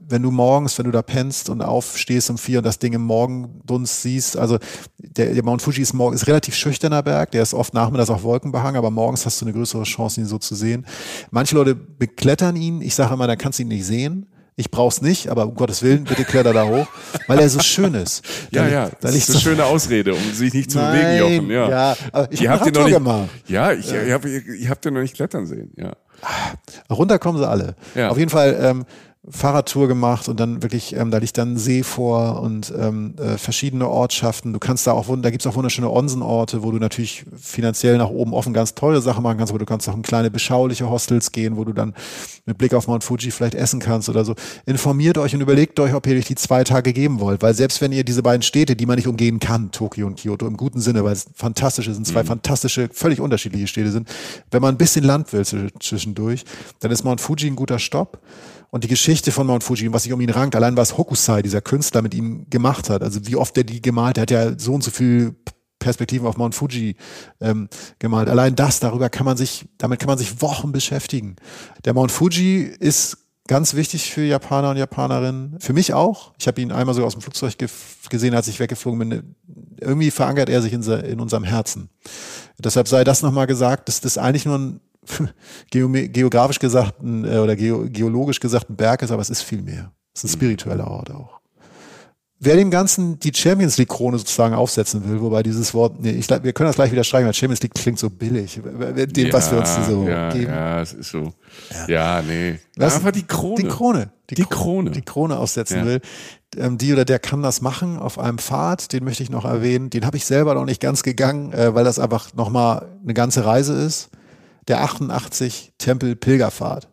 wenn du morgens, wenn du da pennst und aufstehst um vier und das Ding im Morgendunst siehst, also der, der Mount Fuji ist, morgen, ist relativ schüchterner Berg, der ist oft nachmittags auch wolkenbehangen, aber morgens hast du eine größere Chance, ihn so zu sehen. Manche Leute beklettern ihn, ich sage immer, da kannst du ihn nicht sehen. Ich brauch's nicht, aber um Gottes Willen, bitte kletter da hoch, weil er so schön ist. Ja, da, ja, da das ist eine so schöne Ausrede, um sich nicht zu Nein, bewegen, Jochen. Ja, ja, aber ich habe noch nicht gemacht. Ja, ich, ja. ich habe ich hab den noch nicht klettern sehen, ja. Runter kommen sie alle. Ja. Auf jeden Fall ähm, Fahrradtour gemacht und dann wirklich, ähm, da liegt dann ein See vor und ähm, äh, verschiedene Ortschaften. Du kannst da auch, da gibt's auch wunderschöne Onsenorte, wo du natürlich finanziell nach oben offen ganz tolle Sachen machen kannst, aber du kannst auch in kleine beschauliche Hostels gehen, wo du dann mit Blick auf Mount Fuji vielleicht essen kannst oder so. Informiert euch und überlegt euch, ob ihr euch die zwei Tage geben wollt, weil selbst wenn ihr diese beiden Städte, die man nicht umgehen kann, Tokio und Kyoto, im guten Sinne, weil es fantastische sind, zwei mhm. fantastische, völlig unterschiedliche Städte sind, wenn man ein bisschen Land will zwischendurch, dann ist Mount Fuji ein guter Stopp. Und die Geschichte von Mount Fuji, was sich um ihn rankt, allein was Hokusai, dieser Künstler, mit ihm gemacht hat, also wie oft er die gemalt hat, er hat ja so und so viel Perspektiven auf Mount Fuji ähm, gemalt. Allein das, darüber kann man sich, damit kann man sich Wochen beschäftigen. Der Mount Fuji ist ganz wichtig für Japaner und Japanerinnen. Für mich auch. Ich habe ihn einmal sogar aus dem Flugzeug ge- gesehen, als ich weggeflogen bin. Irgendwie verankert er sich in, in unserem Herzen. Deshalb sei das nochmal gesagt, dass das eigentlich nur ein geografisch gesagt ein, oder geo, geologisch gesagt ein Berg ist, aber es ist viel mehr. Es ist ein spiritueller Ort auch. Wer dem Ganzen die Champions League Krone sozusagen aufsetzen will, wobei dieses Wort, nee, ich, wir können das gleich wieder streichen, weil Champions League klingt so billig, dem, ja, was wir uns so ja, geben. Ja, es ist so. Ja, ja nee. Was? Einfach die Krone. Die Krone. Die, die Krone. Krone. Die Krone aufsetzen ja. will. Ähm, die oder der kann das machen auf einem Pfad, den möchte ich noch erwähnen. Den habe ich selber noch nicht ganz gegangen, äh, weil das einfach nochmal eine ganze Reise ist. Der achtundachtzig Tempel Pilgerpfad.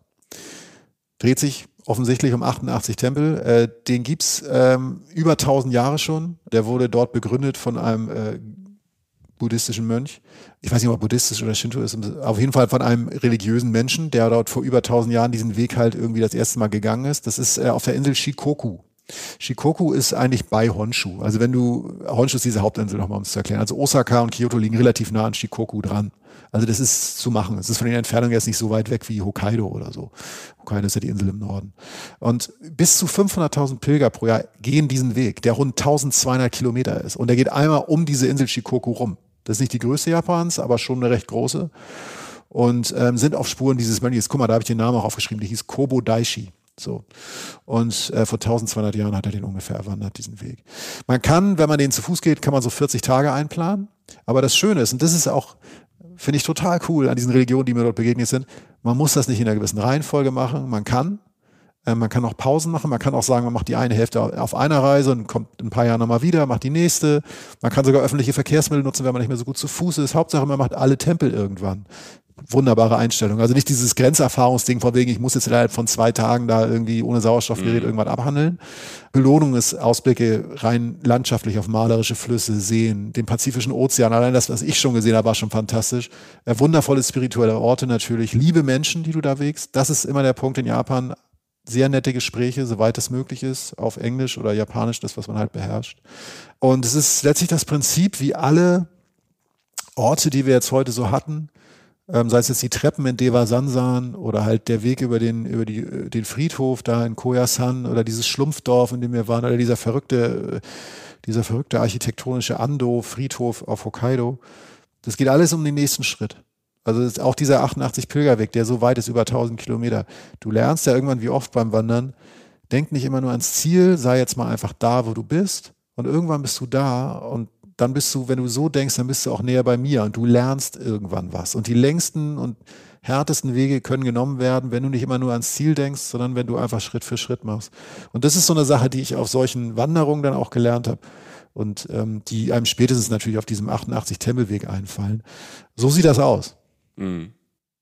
Dreht sich offensichtlich um achtundachtzig Tempel. Äh, den gibt's ähm, über tausend Jahre schon. Der wurde dort begründet von einem äh, buddhistischen Mönch. Ich weiß nicht, ob er buddhistisch oder Shinto ist. Auf jeden Fall von einem religiösen Menschen, der dort vor über tausend Jahren diesen Weg halt irgendwie das erste Mal gegangen ist. Das ist äh, auf der Insel Shikoku. Shikoku ist eigentlich bei Honshu. Also wenn du, Honshu ist diese Hauptinsel, nochmal um es zu erklären. Also Osaka und Kyoto liegen relativ nah an Shikoku dran. Also das ist zu machen. Es ist von den Entfernungen jetzt nicht so weit weg wie Hokkaido oder so. Hokkaido ist ja die Insel im Norden. Und bis zu fünfhunderttausend Pilger pro Jahr gehen diesen Weg, der rund eintausendzweihundert Kilometer ist. Und der geht einmal um diese Insel Shikoku rum. Das ist nicht die größte Japans, aber schon eine recht große. Und ähm, sind auf Spuren dieses Mönches. Guck mal, da habe ich den Namen auch aufgeschrieben. Der hieß Kobo Daishi. So. Und äh, vor eintausendzweihundert Jahren hat er den ungefähr erwandert, diesen Weg. Man kann, wenn man den zu Fuß geht, kann man so vierzig Tage einplanen. Aber das Schöne ist, und das ist auch, finde ich total cool an diesen Religionen, die mir dort begegnet sind, man muss das nicht in einer gewissen Reihenfolge machen. Man kann, äh, man kann auch Pausen machen. Man kann auch sagen, man macht die eine Hälfte auf einer Reise und kommt in ein paar Jahren nochmal wieder, macht die nächste. Man kann sogar öffentliche Verkehrsmittel nutzen, wenn man nicht mehr so gut zu Fuß ist. Hauptsache, man macht alle Tempel irgendwann. Wunderbare Einstellung. Also nicht dieses Grenzerfahrungsding von wegen, ich muss jetzt innerhalb von zwei Tagen da irgendwie ohne Sauerstoffgerät mhm. irgendwas abhandeln. Belohnung ist Ausblicke rein landschaftlich auf malerische Flüsse, Seen, den Pazifischen Ozean. Allein das, was ich schon gesehen habe, war schon fantastisch. Äh, wundervolle spirituelle Orte natürlich. Liebe Menschen, die du da wägst. Das ist immer der Punkt in Japan. Sehr nette Gespräche, soweit es möglich ist, auf Englisch oder Japanisch, das, was man halt beherrscht. Und es ist letztlich das Prinzip, wie alle Orte, die wir jetzt heute so hatten, Ähm, sei es jetzt die Treppen in Dewa-Sansan oder halt der Weg über den, über die, den Friedhof da in Koyasan oder dieses Schlumpfdorf, in dem wir waren, oder dieser verrückte, dieser verrückte architektonische Ando-Friedhof auf Hokkaido. Das geht alles um den nächsten Schritt. Also ist auch dieser achtundachtzig Pilgerweg, der so weit ist, über tausend Kilometer. Du lernst ja irgendwann, wie oft beim Wandern, denk nicht immer nur ans Ziel, sei jetzt mal einfach da, wo du bist, und irgendwann bist du da und dann bist du, wenn du so denkst, dann bist du auch näher bei mir und du lernst irgendwann was. Und die längsten und härtesten Wege können genommen werden, wenn du nicht immer nur ans Ziel denkst, sondern wenn du einfach Schritt für Schritt machst. Und das ist so eine Sache, die ich auf solchen Wanderungen dann auch gelernt habe und ähm, die einem spätestens natürlich auf diesem achtundachtzig Tempelweg einfallen. So sieht das aus. Mhm.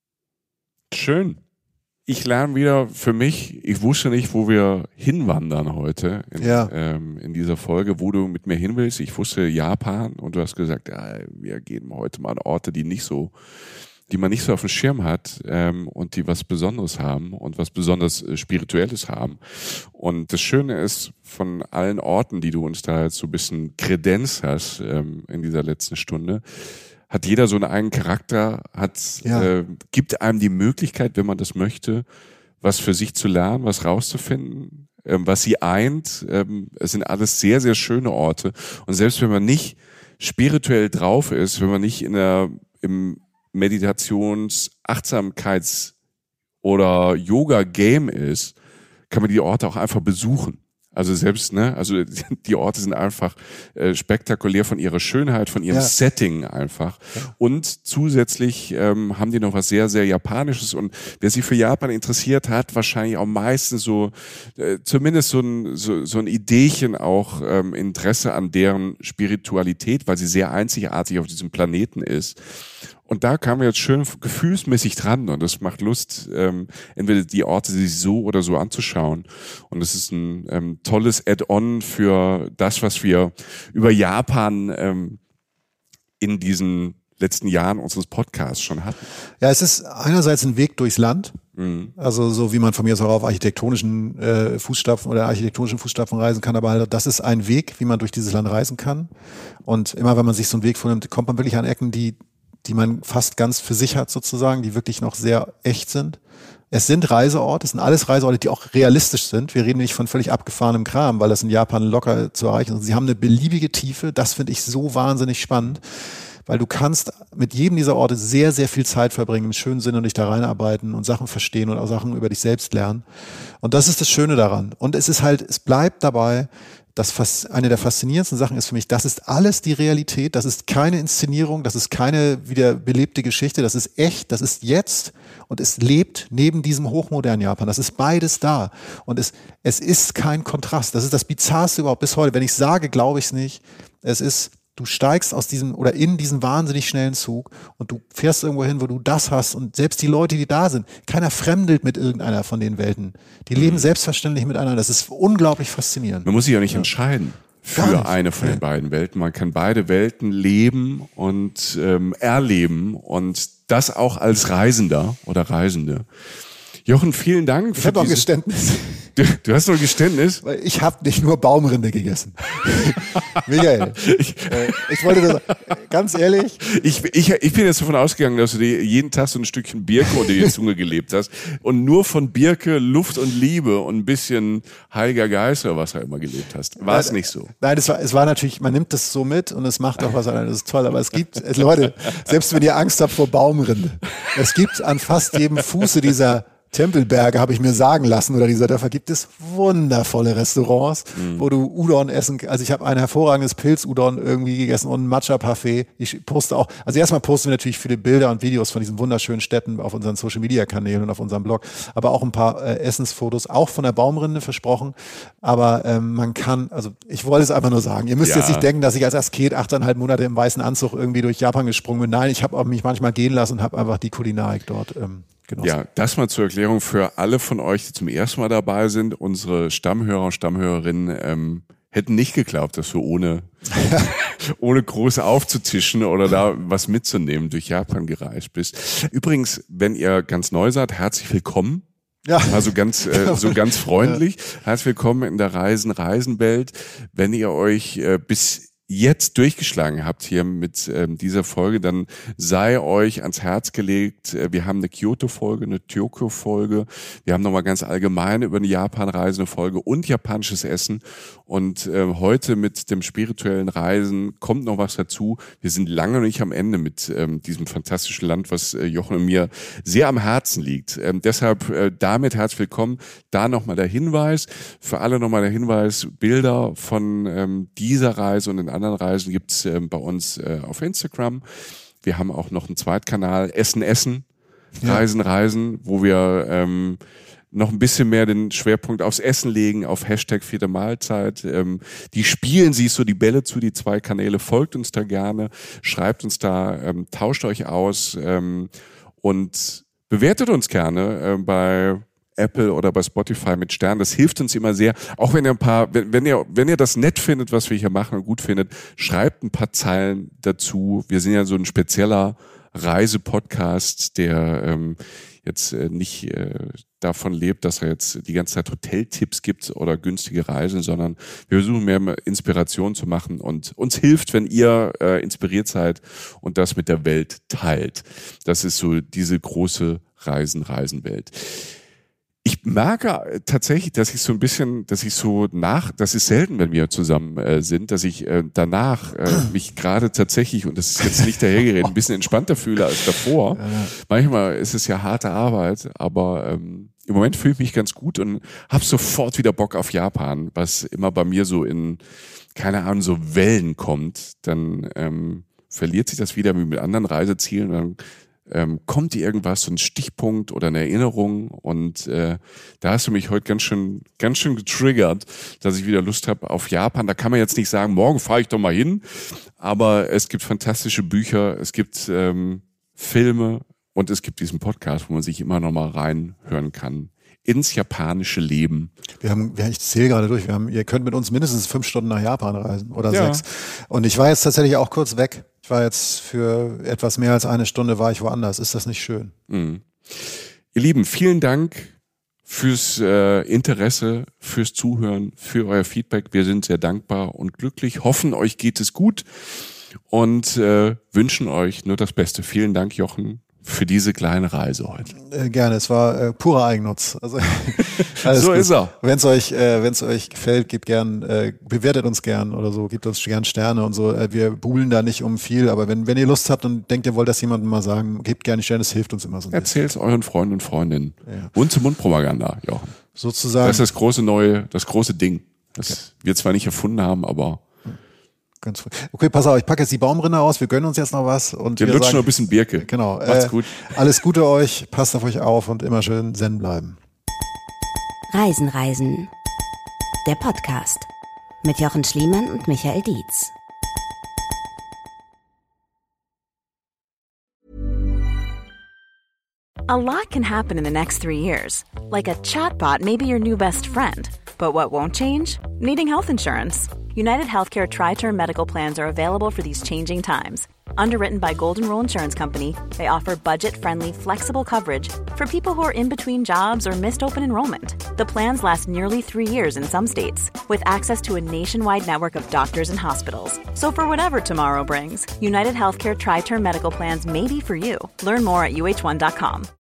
Schön. Ich lerne wieder für mich, ich wusste nicht, wo wir hinwandern heute in, ja. ähm, in dieser Folge, wo du mit mir hin willst. Ich wusste Japan und du hast gesagt, ja, wir gehen heute mal an Orte, die nicht so, die man nicht so auf dem Schirm hat ähm, und die was Besonderes haben und was besonders äh, Spirituelles haben. Und das Schöne ist, von allen Orten, die du uns da jetzt so ein bisschen kredenzt hast ähm, in dieser letzten Stunde, hat jeder so einen eigenen Charakter, hat, ja. äh, gibt einem die Möglichkeit, wenn man das möchte, was für sich zu lernen, was rauszufinden. ähm, was sie eint. Ähm, es sind alles sehr, sehr schöne Orte. Und selbst wenn man nicht spirituell drauf ist, wenn man nicht in der, im Meditations-, Achtsamkeits- oder Yoga-Game ist, kann man die Orte auch einfach besuchen. Also selbst, ne, also die Orte sind einfach äh, spektakulär von ihrer Schönheit, von ihrem ja. Setting einfach. Ja. Und zusätzlich ähm, haben die noch was sehr, sehr Japanisches. Und wer sich für Japan interessiert, hat wahrscheinlich auch meistens so, äh, zumindest so ein, so, so ein Ideechen auch ähm, Interesse an deren Spiritualität, weil sie sehr einzigartig auf diesem Planeten ist. Und da kamen wir jetzt schön gefühlsmäßig dran und es macht Lust, ähm, entweder die Orte sich so oder so anzuschauen. Und es ist ein ähm, tolles Add-on für das, was wir über Japan ähm, in diesen letzten Jahren unseres Podcasts schon hatten. Ja, es ist einerseits ein Weg durchs Land, mhm. also so wie man von mir aus auch auf architektonischen äh, Fußstapfen oder architektonischen Fußstapfen reisen kann, aber halt, das ist ein Weg, wie man durch dieses Land reisen kann. Und immer wenn man sich so einen Weg vornimmt, kommt man wirklich an Ecken, die die man fast ganz für sich hat sozusagen, die wirklich noch sehr echt sind. Es sind Reiseorte, es sind alles Reiseorte, die auch realistisch sind. Wir reden nicht von völlig abgefahrenem Kram, weil das in Japan locker zu erreichen ist. Sie haben eine beliebige Tiefe, das finde ich so wahnsinnig spannend, weil du kannst mit jedem dieser Orte sehr, sehr viel Zeit verbringen, im schönen Sinne und dich da reinarbeiten und Sachen verstehen und auch Sachen über dich selbst lernen. Und das ist das Schöne daran. Und es ist halt, es bleibt dabei, das eine der faszinierendsten Sachen ist für mich, das ist alles die Realität, das ist keine Inszenierung, das ist keine wieder belebte Geschichte, das ist echt, das ist jetzt und es lebt neben diesem hochmodernen Japan. Das ist beides da und es, es ist kein Kontrast. Das ist das Bizarrste überhaupt bis heute. Wenn ich sage, glaube ich es nicht. Es ist, du steigst aus diesem oder in diesen wahnsinnig schnellen Zug und du fährst irgendwo hin, wo du das hast und selbst die Leute, die da sind, keiner fremdelt mit irgendeiner von den Welten. Die leben mhm. selbstverständlich miteinander. Das ist unglaublich faszinierend. Man muss sich ja nicht ja. entscheiden für nicht. eine von den ja. beiden Welten. Man kann beide Welten leben und ähm, erleben und das auch als Reisender oder Reisende. Jochen, vielen Dank. Ich habe auch Geständnis. Du, du hast noch ein Geständnis? Weil ich habe nicht nur Baumrinde gegessen. Michael, ich, äh, ich wollte das, ganz ehrlich. Ich, ich, ich bin jetzt davon ausgegangen, dass du dir jeden Tag so ein Stückchen Birke unter die Zunge gelebt hast und nur von Birke, Luft und Liebe und ein bisschen Heiliger Geist oder was auch immer gelebt hast. War es nicht so? Nein, es war, es war natürlich, man nimmt das so mit und es macht auch was an, das ist toll. Aber es gibt, es, Leute, selbst wenn ihr Angst habt vor Baumrinde, es gibt an fast jedem Fuße dieser Tempelberge, habe ich mir sagen lassen, oder dieser Dörfer, gibt es wundervolle Restaurants, mhm. wo du Udon essen, also ich habe ein hervorragendes Pilz-Udon irgendwie gegessen und ein Matcha-Parfait. Ich poste auch, also erstmal posten wir natürlich viele Bilder und Videos von diesen wunderschönen Städten auf unseren Social-Media-Kanälen und auf unserem Blog, aber auch ein paar äh, Essensfotos, auch von der Baumrinde versprochen, aber ähm, man kann, also ich wollte es einfach nur sagen, ihr müsst ja. jetzt nicht denken, dass ich als Asket achteinhalb Monate im weißen Anzug irgendwie durch Japan gesprungen bin. Nein, ich habe mich manchmal gehen lassen und habe einfach die Kulinarik dort ähm, genossen. Ja, das mal zur Erklärung für alle von euch, die zum ersten Mal dabei sind. Unsere Stammhörer und Stammhörerinnen ähm, hätten nicht geglaubt, dass wir ohne, ohne groß aufzutischen oder da was mitzunehmen durch Japan gereist bist. Übrigens, wenn ihr ganz neu seid, herzlich willkommen. Ja. Also ganz, äh, so ganz freundlich. Ja. Herzlich willkommen in der Reisen-Reisen-Welt. Wenn ihr euch äh, bis jetzt durchgeschlagen habt hier mit ähm, dieser Folge, dann sei euch ans Herz gelegt, äh, wir haben eine Kyoto-Folge, eine Tokyo-Folge, wir haben nochmal ganz allgemein über eine Japan-Reise eine Folge und japanisches Essen und äh, heute mit dem spirituellen Reisen kommt noch was dazu. Wir sind lange noch nicht am Ende mit ähm, diesem fantastischen Land, was äh, Jochen und mir sehr am Herzen liegt. Ähm, deshalb äh, damit herzlich willkommen. Da nochmal der Hinweis, für alle nochmal der Hinweis, Bilder von ähm, dieser Reise und den anderen Reisen gibt's äh, bei uns äh, auf Instagram. Wir haben auch noch einen Zweitkanal, Essen, Essen, Reisen, ja. Reisen, wo wir ähm, noch ein bisschen mehr den Schwerpunkt aufs Essen legen, auf Hashtag vierte Mahlzeit. Ähm, die spielen sich so die Bälle zu, die zwei Kanäle. Folgt uns da gerne, schreibt uns da, ähm, tauscht euch aus ähm, und bewertet uns gerne äh, bei Apple oder bei Spotify mit Sternen. Das hilft uns immer sehr. Auch wenn ihr ein paar, wenn, wenn ihr, wenn ihr das nett findet, was wir hier machen und gut findet, schreibt ein paar Zeilen dazu. Wir sind ja so ein spezieller Reisepodcast, der ähm, jetzt äh, nicht äh, davon lebt, dass er jetzt die ganze Zeit Hoteltipps gibt oder günstige Reisen, sondern wir versuchen mehr Inspiration zu machen und uns hilft, wenn ihr äh, inspiriert seid und das mit der Welt teilt. Das ist so diese große Reisen-Reisen-Welt. Ich merke tatsächlich, dass ich so ein bisschen, dass ich so nach, das ist selten, wenn wir zusammen äh, sind, dass ich äh, danach äh, mich gerade tatsächlich, und das ist jetzt nicht dahergeredet, ein bisschen entspannter fühle als davor. Ja. Manchmal ist es ja harte Arbeit, aber ähm, im Moment fühle ich mich ganz gut und habe sofort wieder Bock auf Japan, was immer bei mir so in, keine Ahnung, so Wellen kommt. Dann ähm, verliert sich das wieder wie mit anderen Reisezielen. Dann ähm, kommt dir irgendwas, so ein Stichpunkt oder eine Erinnerung. Und äh, da hast du mich heute ganz schön, ganz schön getriggert, dass ich wieder Lust habe auf Japan. Da kann man jetzt nicht sagen, morgen fahre ich doch mal hin. Aber es gibt fantastische Bücher, es gibt ähm, Filme und es gibt diesen Podcast, wo man sich immer noch mal reinhören kann ins japanische Leben. Wir haben, ich zähle gerade durch, wir haben, ihr könnt mit uns mindestens fünf Stunden nach Japan reisen oder ja. sechs. Und ich war jetzt tatsächlich auch kurz weg. Ich war jetzt für etwas mehr als eine Stunde war ich woanders. Ist das nicht schön? Mhm. Ihr Lieben, vielen Dank fürs äh, Interesse, fürs Zuhören, für euer Feedback. Wir sind sehr dankbar und glücklich, hoffen, euch geht es gut und äh, wünschen euch nur das Beste. Vielen Dank, Jochen, für diese kleine Reise heute. Äh, gerne, es war äh, purer Eigennutz. Also, alles so gut. Ist er. Wenn es euch, äh, wenn es euch gefällt, gebt gern, äh, bewertet uns gern oder so, gebt uns gern Sterne und so. Äh, wir buhlen da nicht um viel, aber wenn, wenn ihr Lust habt und denkt, ihr wollt das jemandem mal sagen, gebt gerne Sterne, das hilft uns immer so ein bisschen. Erzählt's euren Freunden und Freundinnen. Ja. Mund-zu-Mund-Propaganda, Jochen. Sozusagen. Das ist das große neue, das große Ding. Das okay. wir zwar nicht erfunden haben, aber ganz früh. Okay, pass auf, ich packe jetzt die Baumrinne aus, wir gönnen uns jetzt noch was. Und wir, wir lutschen sagen, noch ein bisschen Birke. Genau. Macht's äh, gut. Alles Gute euch, passt auf euch auf und immer schön zen bleiben. Reisen, Reisen. Der Podcast mit Jochen Schliemann und Michael Dietz. A lot can happen in the next three years. Like a chatbot may be your new best friend. But what won't change? Needing health insurance. United Healthcare Tri-Term Medical Plans are available for these changing times. Underwritten by Golden Rule Insurance Company, they offer budget-friendly, flexible coverage for people who are in between jobs or missed open enrollment. The plans last nearly three years in some states, with access to a nationwide network of doctors and hospitals. So for whatever tomorrow brings, United Healthcare Tri-Term Medical Plans may be for you. Learn more at U H one dot com.